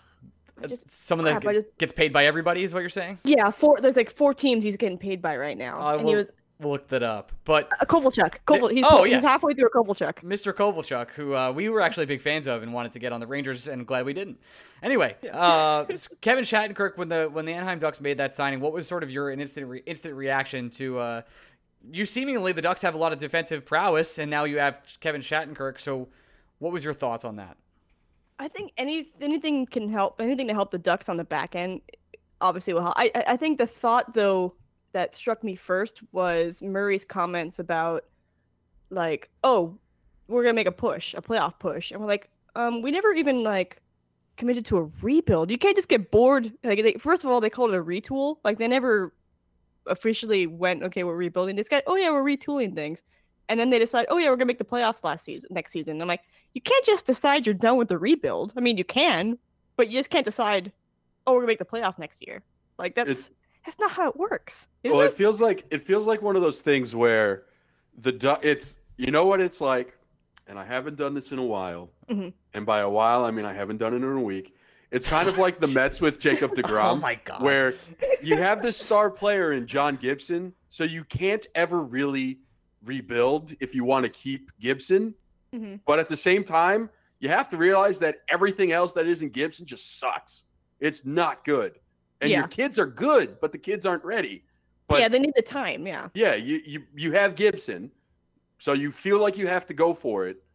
Just, Someone that crap, gets, just, gets paid by everybody is what you're saying? Yeah, four. There's like four teams he's getting paid by right now, Uh, and we'll, he was we'll look that up. But uh, Kovalchuk. Koval, he's, oh, he's yes. halfway through a Kovalchuk. Mister Kovalchuk, who uh, we were actually big fans of and wanted to get on the Rangers, and glad we didn't. Anyway, yeah. uh, Kevin Shattenkirk, when the when the Anaheim Ducks made that signing, what was sort of your instant re- instant reaction to? Uh, you seemingly the Ducks have a lot of defensive prowess, and now you have Kevin Shattenkirk. So, what was your thoughts on that? I think any anything can help. Anything to help the Ducks on the back end, obviously will help. I I think the thought though that struck me first was Murray's comments about like, oh, we're gonna make a push, a playoff push, and we're like, um, we never even like committed to a rebuild. You can't just get bored. Like, they, first of all, they called it a retool. Like, they never officially went, okay, we're rebuilding this guy. Oh yeah, we're retooling things. And then they decide, oh yeah, we're gonna make the playoffs last season, next season. And I'm like, you can't just decide you're done with the rebuild. I mean, you can, but you just can't decide, oh, we're gonna make the playoffs next year. Like that's it's, that's not how it works. Well, it? it feels like it feels like one of those things where the it's you know what it's like, and I haven't done this in a while. Mm-hmm. And by a while, I mean I haven't done it in a week. It's kind of like the Mets with Jacob deGrom, oh my God. where you have this star player in John Gibson, so you can't ever really rebuild if you want to keep Gibson. Mm-hmm. But at the same time, you have to realize that everything else that isn't Gibson just sucks. It's not good. And yeah. your kids are good, but the kids aren't ready. But yeah, they need the time, yeah. Yeah, you, you, you have Gibson, so you feel like you have to go for it.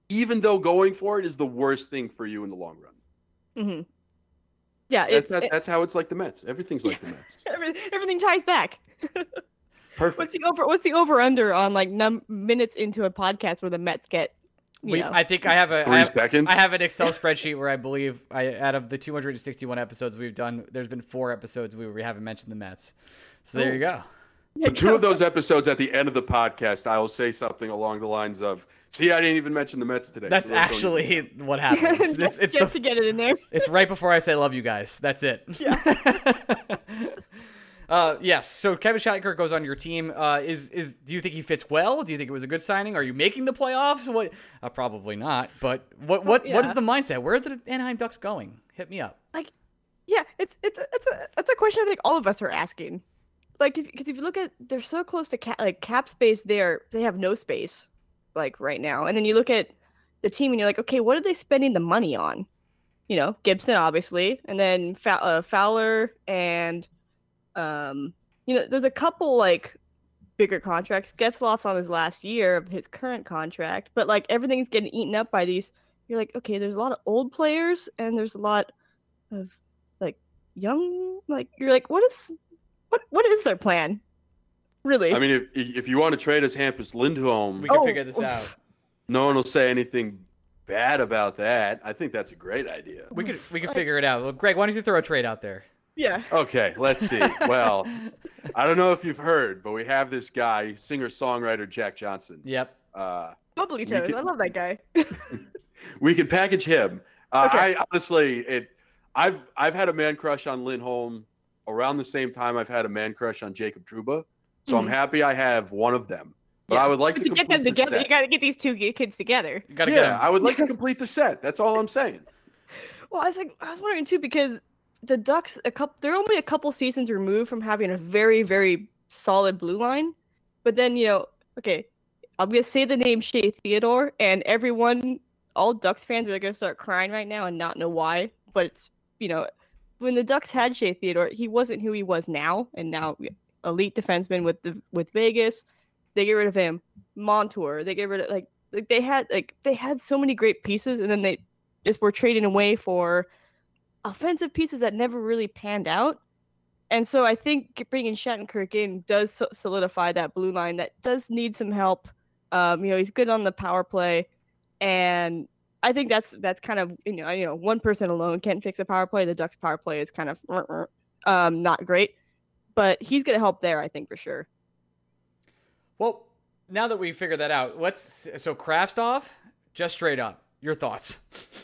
even though going for it is the worst thing for you in the long run. Mm-hmm. Yeah, That's, it's that, it, that's how it's like the Mets. Everything's like the Mets. every, everything ties back. Perfect. What's the over? What's the over under on like num minutes into a podcast where the Mets get? You We, know, I think I have a Three I have, seconds? I have an Excel spreadsheet where I believe I out of the two hundred sixty-one episodes we've done, there's been four episodes where we haven't mentioned the Mets. So there you go. But two of those episodes at the end of the podcast, I will say something along the lines of, "See, I didn't even mention the Mets today." That's so let's don't even- actually what happens. It's, it's, just the, to get it in there. it's right before I say love you guys. That's it. Yeah. Uh, yes. So Kevin Shattenkirk goes on your team. Uh, is is do you think he fits well? Do you think it was a good signing? Are you making the playoffs? What? Uh, probably not. But what what yeah. what is the mindset? Where are the Anaheim Ducks going? Hit me up. Like, yeah, it's it's it's a it's a question I think all of us are asking. Like, because if, if you look at, they're so close to cap, like cap space. There, they have no space, like right now. And then you look at the team, and you're like, okay, what are they spending the money on? You know, Gibson obviously, and then Fa- uh, Fowler and. Um, you know, there's a couple like bigger contracts. Getzlaf's on his last year of his current contract, but like everything's getting eaten up by these. You're like, okay, there's a lot of old players and there's a lot of like young. Like you're like, what is, what what is their plan? Really? I mean, if if you want to trade us Hampus Lindholm, We can Oh, figure this oof. out. no one will say anything bad about that. I think that's a great idea. We could we could figure it out. Well, Greg, why don't you throw a trade out there? yeah. Okay, let's see. Well, I don't know if you've heard, but we have this guy, singer-songwriter Jack Johnson. Yep. Uh, Bubbly we toes. could- I love that guy. we can package him. Uh, Okay. I honestly, it, I've I've had a man crush on Lindholm around the same time I've had a man crush on Jacob Trouba. So I'm Mhm. happy I have one of them. But Yeah. I would like But to to get them complete the together, you set. got to get these two g- kids together. You gotta get Yeah, him. I would like to complete the set. That's all I'm saying. Well, I was like, I was wondering too because the Ducks, a couple, they're only a couple seasons removed from having a very, very solid blue line. But then you know, okay, I'm gonna say the name Shea Theodore, and everyone, all Ducks fans are gonna start crying right now and not know why. But it's you know, when the Ducks had Shea Theodore, he wasn't who he was now, and now elite defenseman with the with Vegas. They get rid of him. Montour. They get rid of like like they had like they had so many great pieces, and then they just were trading away for offensive pieces that never really panned out. And so I think bringing Shattenkirk in does so- solidify that blue line that does need some help. Um, you know, he's good on the power play, and I think that's that's kind of you know you know one person alone can't fix a power play. The Ducks power play is kind of um, not great, but he's gonna help there, I think for sure. Well, now that we figured that out, let's so Kraftstoff, just straight up, your thoughts.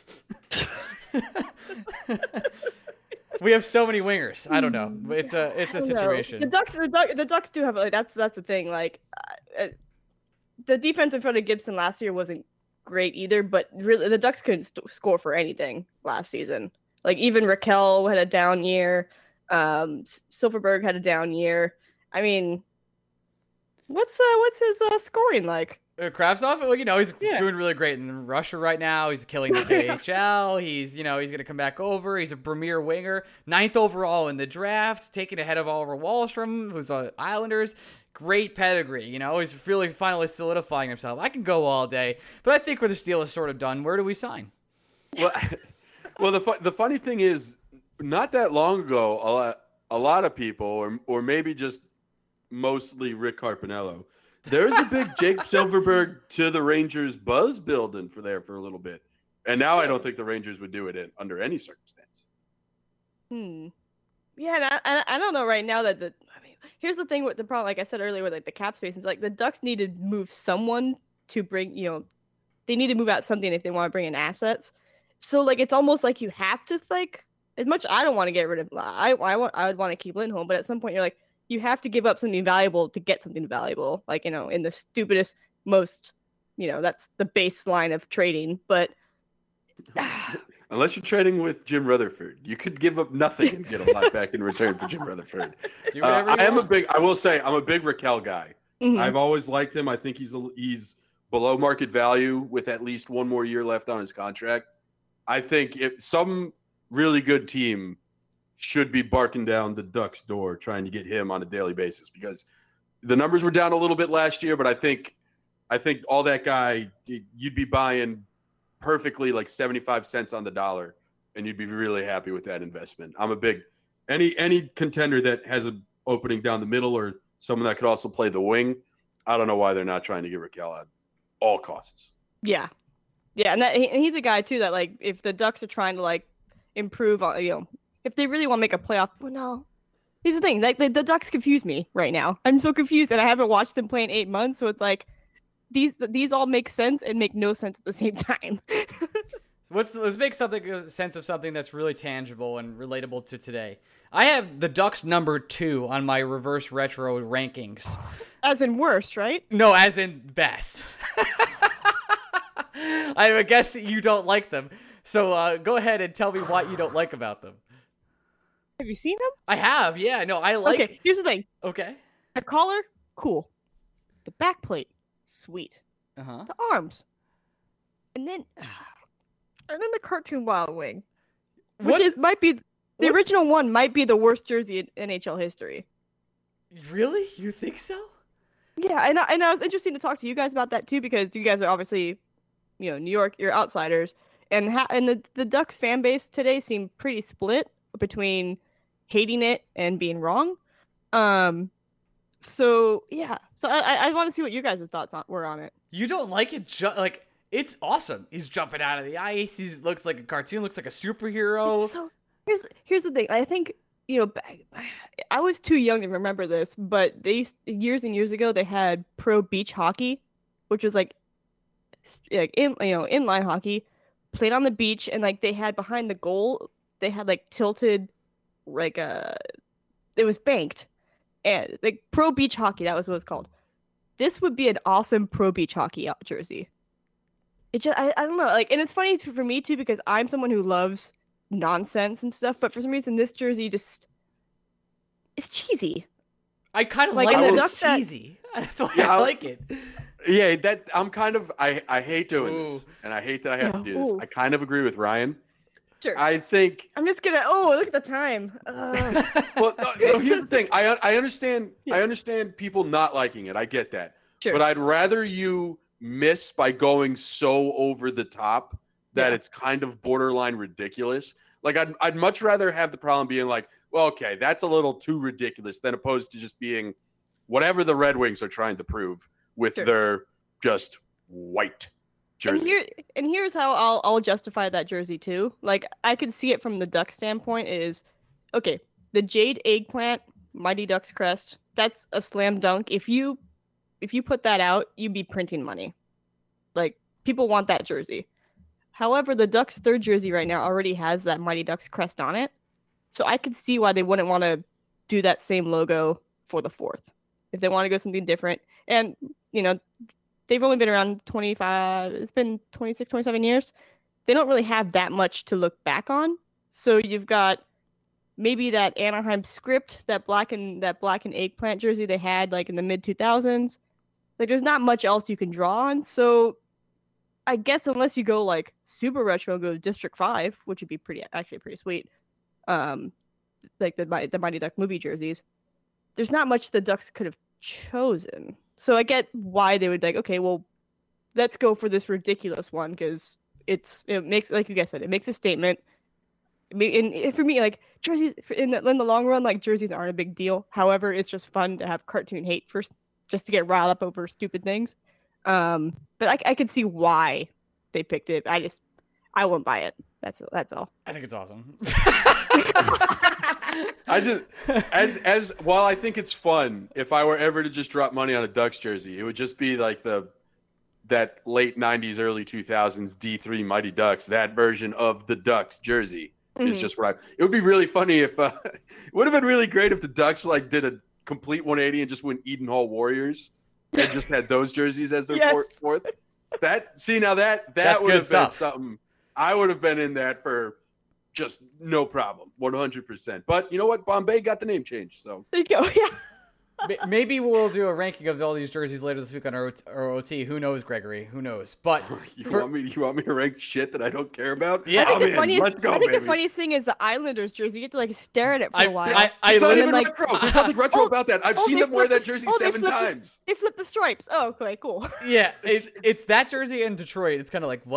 We have so many wingers. I don't know. It's a it's a I don't know. situation. The Ducks, the, Duck, the Ducks do have like that's that's the thing. Like, uh, uh, the defense in front of Gibson last year wasn't great either. But really, the Ducks couldn't st- score for anything last season. Like even Raquel had a down year. Um, S- Silverberg had a down year. I mean, what's uh what's his uh, scoring like? Uh, Kraftstoff, well, you know, he's Yeah. doing really great in Russia right now. He's killing the K H L. He's, you know, he's going to come back over. He's a premier winger, ninth overall in the draft, taken ahead of Oliver Wahlstrom, who's on Islanders. Great pedigree, you know, he's really finally solidifying himself. I can go all day, but I think where the deal is sort of done, where do we sign? Well, well, the fu- the funny thing is, not that long ago, a lot a lot of people, or or maybe just mostly Rick Carpinello, there was a big Jake Silverberg to the Rangers buzz building for there for a little bit, and now I don't think the Rangers would do it in, under any circumstance. Hmm. Yeah, and I, I I don't know right now that the I mean here's the thing with the problem like I said earlier with like the cap space is like the Ducks need to move someone to bring you know they need to move out something if they want to bring in assets. So like it's almost like you have to like as much I don't want to get rid of I I want I would want to keep Lindholm, but at some point you're like you have to give up something valuable to get something valuable. Like you know in the stupidest most you know that's the baseline of trading, but. Unless you're trading with Jim Rutherford, you could give up nothing and get a lot back in return for Jim Rutherford. Do Uh, whatever you I am a want. big. I will say I'm a big Raquel guy. Mhm. I've always liked him. I think he's a, he's below market value with at least one more year left on his contract. I think if some really good team should be barking down the Ducks' door trying to get him on a daily basis because the numbers were down a little bit last year, but I think I think all that guy you'd be buying perfectly like seventy-five cents on the dollar, and you'd be really happy with that investment. I'm a big any any contender that has an opening down the middle or someone that could also play the wing. I don't know why they're not trying to get Raquel at all costs. Yeah, yeah, and that and he's a guy too that like if the Ducks are trying to like improve on, you know, if they really want to make a playoff, well, no. Here's the thing, like the, the Ducks confuse me right now. I'm so confused, and I haven't watched them play in eight months, so it's like these these all make sense and make no sense at the same time. Let's let's make something a sense of something that's really tangible and relatable to today. I have the Ducks number two on my reverse retro rankings. As in worst, right? No, as in best. I guess you don't like them, so uh, go ahead and tell me what you don't like about them. Have you seen them? I have, yeah. No, I like. Okay, here's the thing. Okay. The collar, cool. The back plate, sweet. Uh huh. The arms, and then, and then the cartoon Wild Wing, which What's- is might be the what? original one. Might be the worst jersey in N H L history. Really? You think so? Yeah, and I, and I was interested to talk to you guys about that too because you guys are obviously, you know, New York, you're outsiders, and ha- and the the Ducks fan base today seemed pretty split between hating it and being wrong. Um, so yeah, so I I, I want to see what you guys' thoughts on, were on it. You don't like it? Ju- like it's awesome. He's jumping out of the ice. He looks like a cartoon. Looks like a superhero. So here's here's the thing. I think you know back, I was too young to remember this, but they used, years and years ago they had pro beach hockey, which was like like in you know inline hockey, played on the beach, and like they had behind the goal they had like tilted like uh it was banked and like pro beach hockey, that was what it's called. This would be an awesome pro beach hockey jersey. It just I, I don't know, like, and it's funny for me too because I'm someone who loves nonsense and stuff, but for some reason this jersey just it's cheesy. I kind of Like, like, in it. the It's Ducks that- cheesy. That's why Yeah, I I- like it. Yeah, that I'm kind of I I hate doing Ooh. this, and I hate that I have to do this. Ooh. I kind of agree with Ryan. Sure. I think. I'm just gonna oh look at the time. Uh, Well, no, no, here's the thing. I I understand. I understand people not liking it. I get that. sure. But I'd rather you miss by going so over the top that Yeah. it's kind of borderline ridiculous. Like I'd I'd much rather have the problem being like, well, okay, that's a little too ridiculous, than opposed to just being whatever the Red Wings are trying to prove with Sure. their just white And jersey. here and here's how I'll I'll justify that jersey too. Like I could see it from the Duck standpoint is okay, the jade eggplant, Mighty Ducks crest, that's a slam dunk. If you if you put that out, you'd be printing money. Like people want that jersey. However, the Ducks third jersey right now already has that Mighty Ducks crest on it. So I could see why they wouldn't want to do that same logo for the fourth. If they want to go something different. And, you know, they've only been around twenty-five, it's been twenty-six, twenty-seven years. They don't really have that much to look back on. So you've got maybe that Anaheim script, that black and that black and eggplant jersey they had like in the mid two thousands. Like there's not much else you can draw on. So I guess unless you go like super retro and go to District five, which would be pretty actually pretty sweet. Um like the the Mighty Duck movie jerseys. There's not much the Ducks could have chosen. So I get why they would like, okay, well, let's go for this ridiculous one because it's it makes, like you guys said, it makes a statement. I mean, and for me, like jerseys in the, in the long run, like jerseys aren't a big deal. However, it's just fun to have cartoon hate first, just to get riled up over stupid things. Um, but I, I could see why they picked it. I just I won't buy it. That's that's all. I think it's awesome. I just as as while I think it's fun, if I were ever to just drop money on a Ducks jersey, it would just be like the that late nineties, early two thousands D three Mighty Ducks, that version of the Ducks jersey. Mhm. Is just what I. It would be really funny if uh, it would have been really great if the Ducks like did a complete one eighty and just went Eden Hall Warriors and just had those jerseys as their Yes. fourth, fourth. That see now that that That's would good have been stuff. something. I would have been in that for just no problem, one hundred percent. But you know what? Bombay got the name changed, so There you go. Yeah. Ma- Maybe we'll do a ranking of all these jerseys later this week on our O T- our O T. Who knows, Gregory? Who knows? But you for- want me? You want me to rank shit that I don't care about? Yeah. I think, I'm the in. funniest, Let's go, I think baby. the funniest thing is the Islanders jersey. You get to like stare at it for I, a while. I, I It's not literally even like- retro. There's nothing retro Oh, about that. I've oh, seen they them wear flip that the- jersey oh, they seven flip the- times. They flip the stripes. Oh, okay, cool. yeah, It's- it's it's that jersey in Detroit. It's kind of like what?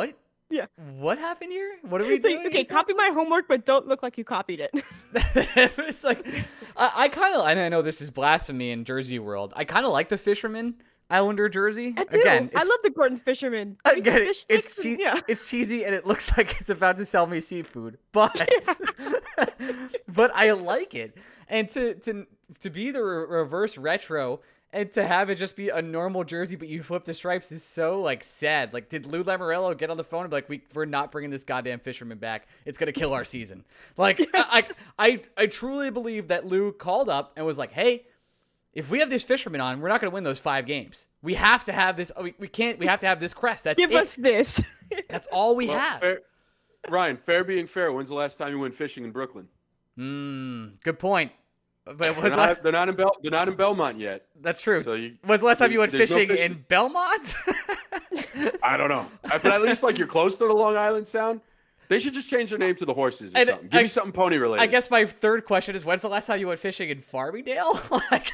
Yeah. What happened here? What are we It's like, doing? okay, Is that- copy my homework, but don't look like you copied it. It's like I, I kind of, and I know this is blasphemy in Jersey world. I kind of like the Fisherman Islander jersey. I do. Again, I it's, love the Gordon's Fisherman. Give me some again, fish it's sticks and- che- yeah. it's cheesy and it looks like it's about to sell me seafood, but but I like it. And to to to be the re- reverse retro. And to have it just be a normal jersey, but you flip the stripes is so, like, sad. Like, did Lou Lamoriello get on the phone and be like, we, we're not bringing this goddamn Fisherman back. It's going to kill our season. Like, I, I I truly believe that Lou called up and was like, hey, if we have this Fisherman on, we're not going to win those five games. We have to have this. We, we can't. We have to have this crest. That's Give it. us this. That's all we Well, have. fair, Ryan, fair being fair, when's the last time you went fishing in Brooklyn? Hmm. Good point. But They're when's the not, last, they're not in Bel- they're not in Belmont yet. that's true. So you, When's the last time you went there's no fishing fishing- in Belmont? I don't know, but at least like you're close to the Long Island Sound. They should just change their name to the Horses or And something. Give I- me something pony related. I guess my third question is, when's the last time you went fishing in Farmingdale? like,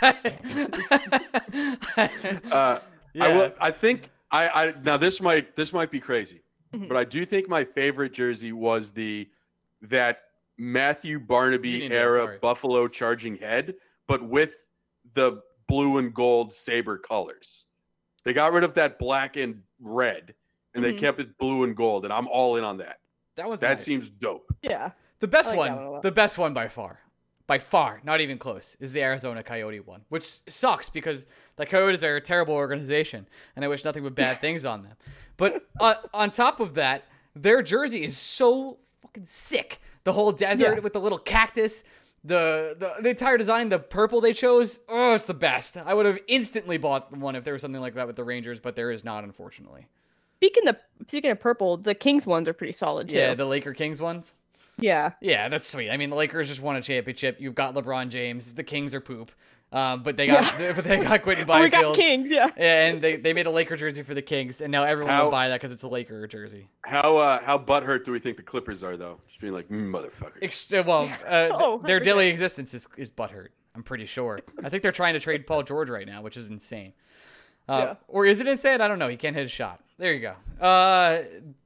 I, Uh, yeah. I will. I think I, I now this might this might be crazy, Mm-hmm. but I do think my favorite jersey was the that Matthew Barnaby Uniondale, era sorry. Buffalo charging head, but with the blue and gold saber colors. They got rid of that black and red, and they Mhm. kept it blue and gold, and I'm all in on that. that was That nice. seems dope. Yeah. The best I like that one a one, lot. the best one by far, by far, not even close, is the Arizona Coyote one, which sucks because the Coyotes are a terrible organization, and I wish nothing but bad things on them. But uh, on top of that, their jersey is so fucking sick. The whole desert Yeah. with the little cactus, the, the the entire design, the purple they chose, oh, it's the best. I would have instantly bought one if there was something like that with the Rangers, but there is not, unfortunately. Speaking of speaking of purple, the Kings ones are pretty solid too. Yeah, the Laker Kings ones. yeah. Yeah, that's sweet. I mean, the Lakers just won a championship. You've got LeBron James. The Kings are poop. Um, but they got but they got Quentin Oh, we got Byfield. Kings, yeah. And they, they made a Laker jersey for the Kings, and now everyone How- will buy that because it's a Laker jersey. How uh, how butthurt do we think the Clippers are though? Just being like mm, motherfuckers. Ex- well, uh, Oh, th- their one hundred daily existence is, is butthurt. I'm pretty sure. I think they're trying to trade Paul George right now, which is insane. Uh, Yeah. Or is it insane? I don't know. He can't hit a shot. There you go. Uh,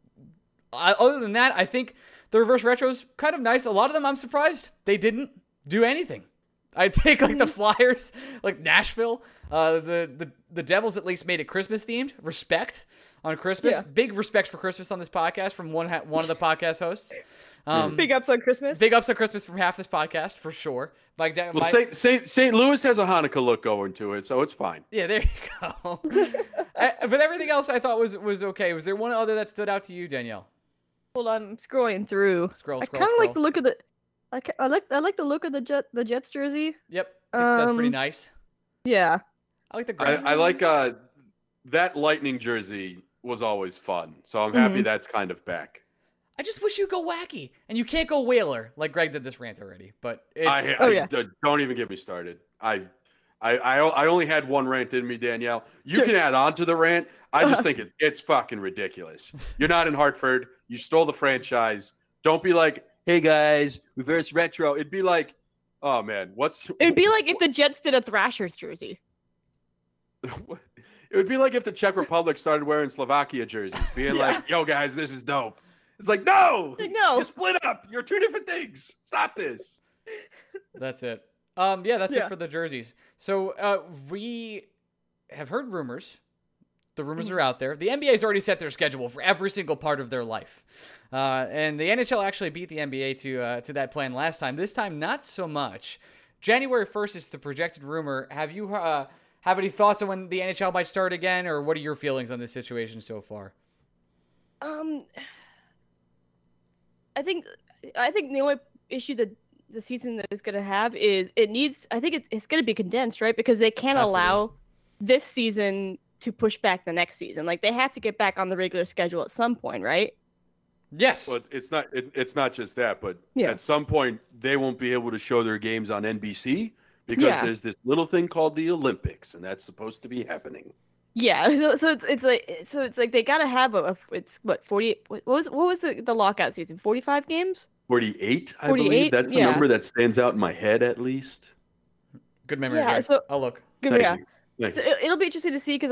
I, other than that, I think the reverse retro's kind of nice. A lot of them, I'm surprised they didn't do anything. I think like the Flyers, like Nashville, uh, the, the the Devils at least made it Christmas themed. Respect on Christmas. Yeah. Big respect for Christmas on this podcast from one ha- one of the podcast hosts. Um, Big ups on Christmas. Big ups on Christmas from half this podcast for sure. My, da- Well, my- Saint Saint Saint Louis has a Hanukkah look going to it, so it's fine. yeah, there you go. I- but everything else I thought was was okay. Was there one other that stood out to you, Danielle? Hold on, I'm scrolling through. Scroll, I scroll, kind of like scroll. the look of the. I, ca- I like I like the look of the Jet the Jets jersey. Yep, I think that's pretty Um, nice. Yeah. I like the I, gray. I like uh, that Lightning jersey was always fun, so I'm happy Mhm. that's kind of back. I just wish you go wacky, and you can't go Whaler like Greg did this rant already. But it's I, Oh, I- yeah. d- don't even get me started. I, I, I, I only had one rant in me, Danielle. You Sure. can add on to the rant. I just think it, it's fucking ridiculous. You're not in Hartford. You stole the franchise. Don't be like, hey guys, reverse retro. It'd be like, oh man, what's It'd be like if the Jets did a Thrashers jersey. It would be like if the Czech Republic started wearing Slovakia jerseys, being Yeah. like, yo guys, this is dope. It's like, no, Like, no. you split up. You're two different things. Stop this. that's it. Um, yeah, that's Yeah. it for the jerseys. So uh, we have heard rumors. The rumors Mm-hmm. are out there. The N B A's already set their schedule for every single part of their life, uh, and the N H L actually beat the N B A to uh, to that plan last time. This time, not so much. January first is the projected rumor. Have you uh, have any thoughts on when the N H L might start again, or what are your feelings on this situation so far? Um, I think I think the only issue that the season that is going to have is it needs. I think it's it's going to be condensed, right? Because they can't Has to be. allow this season to push back the next season. Like they have to get back on the regular schedule at some point, right? Yes. Well, it's, it's not. It, it's not just that, but Yeah. at some point they won't be able to show their games on N B C because Yeah. there's this little thing called the Olympics, and that's supposed to be happening. Yeah. So so it's it's like so it's like they got to have a, a it's what forty what was what was the, the lockout season? forty-five games? forty-eight, I forty-eight? believe. That's the Yeah. number that stands out in my head, at least. Good memory. Yeah, Greg. so- I'll look. Good, Thank yeah. you. Thank So you. it, it'll be interesting to see because like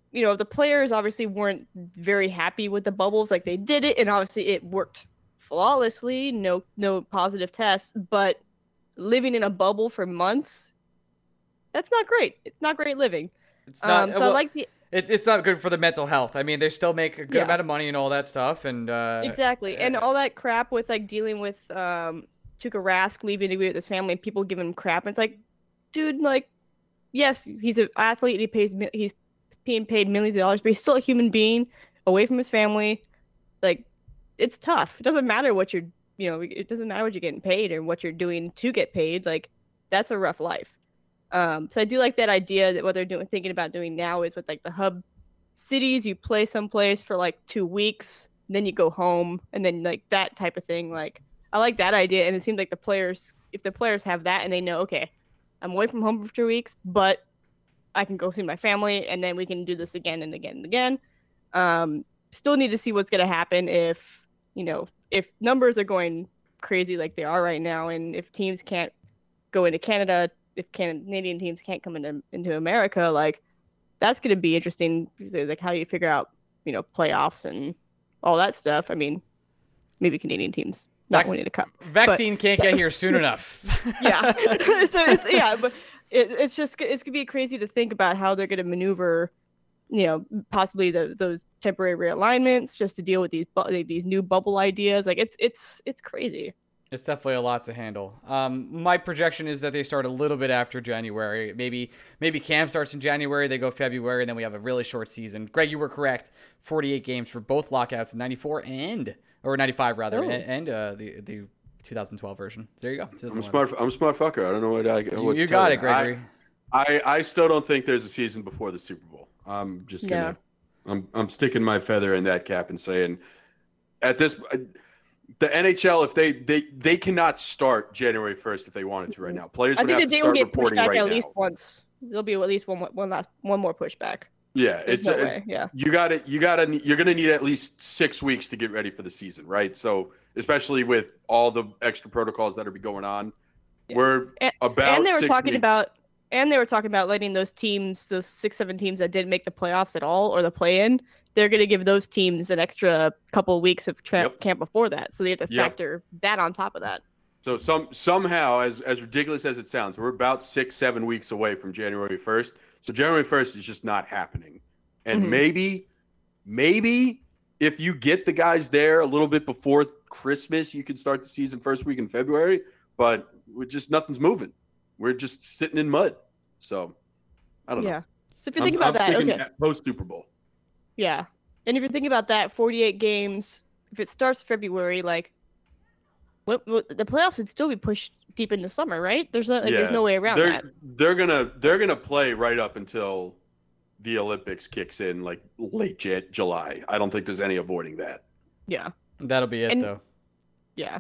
you know, the players obviously weren't very happy with the bubbles. Like they did it, and obviously it worked flawlessly. No, no positive tests. But living in a bubble for months, that's not great. It's not great living. It's not. Um, so well, I like the. It, it's not good for the mental health. I mean, they still make a good Yeah. amount of money and all that stuff, and uh, Exactly, and all that crap with like dealing with um Tuukka Rask leaving to be with his family and people giving him crap. And it's like, dude, like, yes, he's an athlete and he pays mi- he's being paid millions of dollars, but he's still a human being away from his family. Like, it's tough. It doesn't matter what you're, you know, it doesn't matter what you're getting paid or what you're doing to get paid. Like, that's a rough life. Um, so I do like that idea that what they're doing, thinking about doing now is with like the hub cities, you play someplace for like two weeks, then you go home, and then like that type of thing. Like, I like that idea, and it seems like the players, if the players have that and they know, okay, I'm away from home for two weeks, but I can go see my family, and then we can do this again and again and again. Um, still need to see what's going to happen if, you know, if numbers are going crazy like they are right now, and if teams can't go into Canada, if Canadian teams can't come into into America, like that's going to be interesting. Like how you figure out, you know, playoffs and all that stuff. I mean, maybe Canadian teams not Vac- winning a cup. vaccine but, can't get here soon enough. yeah. so it's yeah, but it, it's just it's gonna be crazy to think about how they're going to maneuver, you know, possibly the, those temporary realignments just to deal with these bu- these new bubble ideas. Like it's it's it's crazy. It's definitely a lot to handle. Um, my projection is that they start a little bit after January. Maybe maybe camp starts in January, they go February, and then we have a really short season. Greg, you were correct. forty-eight games for both lockouts in ninety-four and or ninety-five rather, Oh. and, and uh, the the twenty twelve version. There you go. I'm a smart. I'm a smart fucker. I don't know what I. You, What to you tell got you. it, Gregory. I, I I still don't think there's a season before the Super Bowl. I'm just gonna. I'm I'm sticking my feather in that cap and saying, at this. The N H L, if they, they they cannot start January first if they wanted to right now. Players I would think have that to they will start get pushed reporting back right at now. least once. There'll be at least one more- one last one more pushback. Yeah, There's it's no a- way. Yeah. You got it. You got to. You're going to need at least six weeks to get ready for the season, right? So, especially with all the extra protocols that are be going on, Yeah. we're And, about. and they were six talking weeks. about and they were talking about letting those teams, those six, seven teams that didn't make the playoffs at all or the play-in, they're going to give those teams an extra couple of weeks of tra- Yep. camp before that. So they have to Yep. factor that on top of that. So some somehow, as as ridiculous as it sounds, we're about six, seven weeks away from January first. So January first is just not happening. And Mhm. maybe, maybe if you get the guys there a little bit before Christmas, you can start the season first week in February. But we're just nothing's moving. We're just sitting in mud. So I don't know. Yeah. So if you I'm- think about I'm that, thinking okay. post Super Bowl. Yeah. And if you're thinking about that, forty-eight games, if it starts February, like, what, what, the playoffs would still be pushed deep into summer, right? There's no, like, there's no way around they're, that. They're gonna they're gonna play right up until the Olympics kicks in, like late J- July. I don't think there's any avoiding that. Yeah. That'll be it, And- though. Yeah.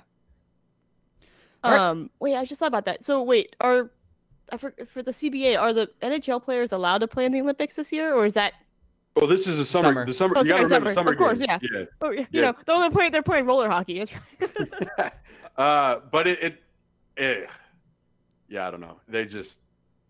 All right. Um. Wait, I just thought about that. So wait, are I for, for the C B A, are the N H L players allowed to play in the Olympics this year, or is that? Oh, this is a summer. Summer. The summer. Oh, you gotta sorry, remember summer. summer Of course, games. yeah. Yeah. Oh, you Yeah. know, though they're playing, they're playing roller hockey. That's right. uh, but it, it, eh, yeah, I don't know. They just,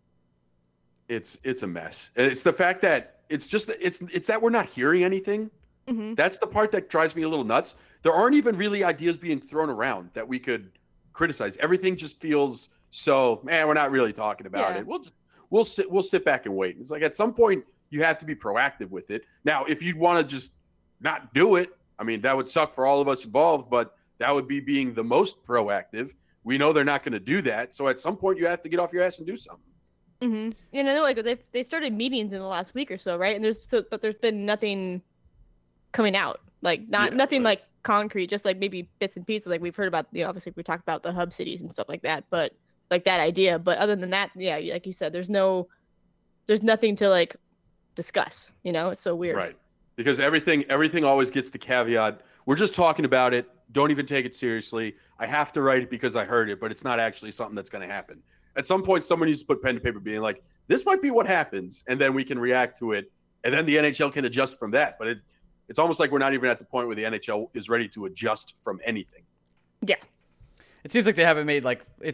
it's it's a mess. And it's the fact that it's just it's it's that we're not hearing anything. hmm That's the part that drives me a little nuts. There aren't even really ideas being thrown around that we could criticize. Everything just feels so, man, we're not really talking about Yeah. it. We'll just we'll sit we'll sit back and wait. It's like at some point you have to be proactive with it. Now, if you want to just not do it, I mean, that would suck for all of us involved, but that would be being the most proactive. We know they're not going to do that. So at some point you have to get off your ass and do something. hmm You know, like they they started meetings in the last week or so, right? And there's so, but there's been nothing coming out, like not Yeah, nothing right. like concrete, just like maybe bits and pieces. Like we've heard about, you know, obviously we talked about the hub cities and stuff like that, but like that idea. But other than that, yeah, like you said, there's no, there's nothing to like discuss. You know, it's so weird. Right. Because everything everything always gets the caveat. We're just talking about it. Don't even take it seriously. I have to write it because I heard it, but it's not actually something that's going to happen. At some point, someone needs to put pen to paper being like, this might be what happens. And then we can react to it. And then the N H L can adjust from that. But it, it's almost like we're not even at the point where the N H L is ready to adjust from anything. Yeah. It seems like they haven't made like it's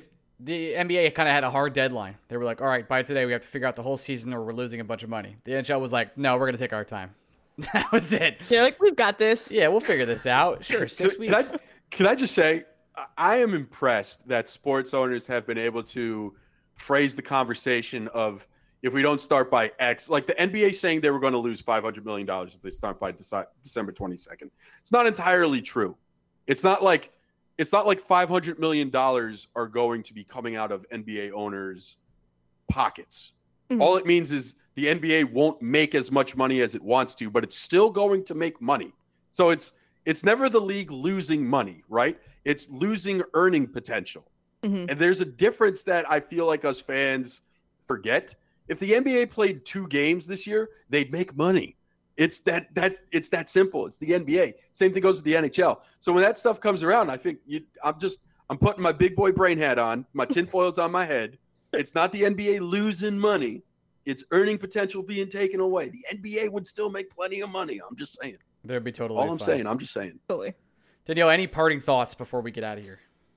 the N B A kind of had a hard deadline. They were like, all right, by today we have to figure out the whole season or we're losing a bunch of money. The N H L was like, no, we're going to take our time. That was it. They're like, we've got this. Yeah, we'll figure this out. Sure, six weeks. Can I, can I just say, I am impressed that sports owners have been able to phrase the conversation of, if we don't start by X, like the N B A saying they were going to lose five hundred million dollars if they start by Dece- December twenty-second. It's not entirely true. It's not like it's not like five hundred million dollars are going to be coming out of N B A owners' pockets. Mm-hmm. All it means is the N B A won't make as much money as it wants to, but it's still going to make money. So it's it's never the league losing money, right? It's losing earning potential. Mm-hmm. And there's a difference that I feel like us fans forget. If the N B A played two games this year, they'd make money. It's that that it's that simple. It's the N B A. Same thing goes with the N H L. So when that stuff comes around, I think you, I'm just I'm putting my big boy brain hat on. My tinfoil's on my head. It's not the N B A losing money. It's earning potential being taken away. The N B A would still make plenty of money. I'm just saying. They'd be totally all I'm fine. saying. I'm just saying. Totally. Danielle, any parting thoughts before we get out of here?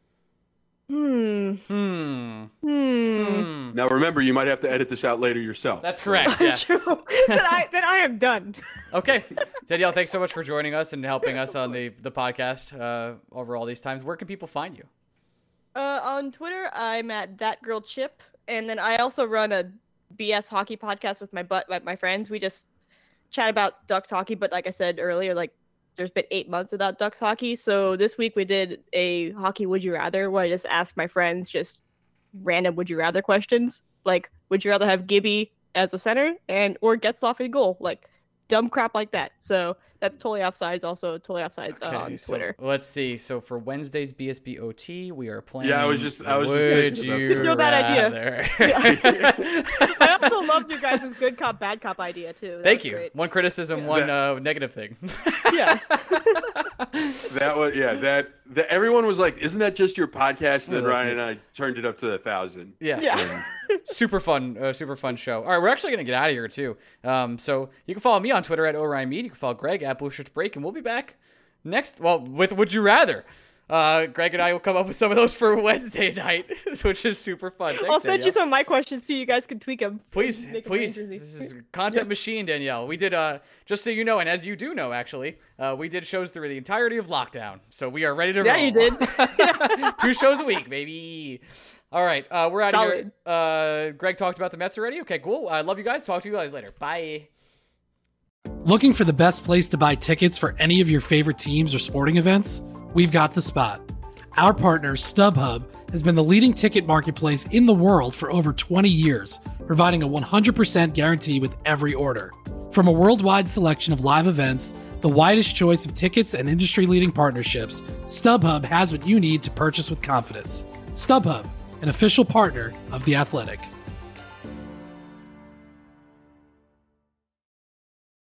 Hmm. Hmm. Hmm. Now remember, you might have to edit this out later yourself. That's correct. That's yes. true. then, I, then I am done. Okay. Danielle, thanks so much for joining us and helping us on the, the podcast uh, over all these times. Where can people find you? Uh, on Twitter, I'm at That Girl Chip. And then I also run a B S hockey podcast with my butt, my, my friends. We just chat about Ducks hockey. But like I said earlier, like, there's been eight months without Ducks hockey. So this week we did a hockey Would You Rather, where I just asked my friends just random Would You Rather questions. Like, would you rather have Gibby as a center and or Getzlaf in goal? Like, dumb crap like that. So that's totally offsides. Also totally offsides okay, uh, on so Twitter. Let's see. So for Wednesday's B S B O T, we are playing. Yeah, I was just I was would just you thinking Steal that rather? idea. I also loved you guys' good cop, bad cop idea, too. That Thank was you. Great. One criticism, Yeah. one uh, negative thing. Yeah. That was yeah. That that everyone was like, "Isn't that just your podcast?" And then I like Ryan it. and I turned it up to a thousand. Yes. Yeah. super fun, uh, super fun show. All right, we're actually gonna get out of here too. Um, so you can follow me on Twitter at OrionMead. You can follow Greg at Bullshit Break, and we'll be back next. Well, with Would You Rather. Uh, Greg and I will come up with some of those for Wednesday night, which is super fun. Thanks, I'll send Danielle. you some of my questions too. You guys can tweak them. Please, Make 'em please. interesting. This is content machine, Danielle. We did, uh, just so you know, and as you do know, actually, uh, we did shows through the entirety of lockdown, so we are ready to Yeah, roll. you did. Two shows a week, baby. All right, uh, we're out of Solid. here. Uh, Greg talked about the Mets already. Okay, cool. I love you guys. Talk to you guys later. Bye. Looking for the best place to buy tickets for any of your favorite teams or sporting events? We've got the spot. Our partner, StubHub, has been the leading ticket marketplace in the world for over twenty years, providing a one hundred percent guarantee with every order. From a worldwide selection of live events, the widest choice of tickets and industry-leading partnerships, StubHub has what you need to purchase with confidence. StubHub, an official partner of The Athletic.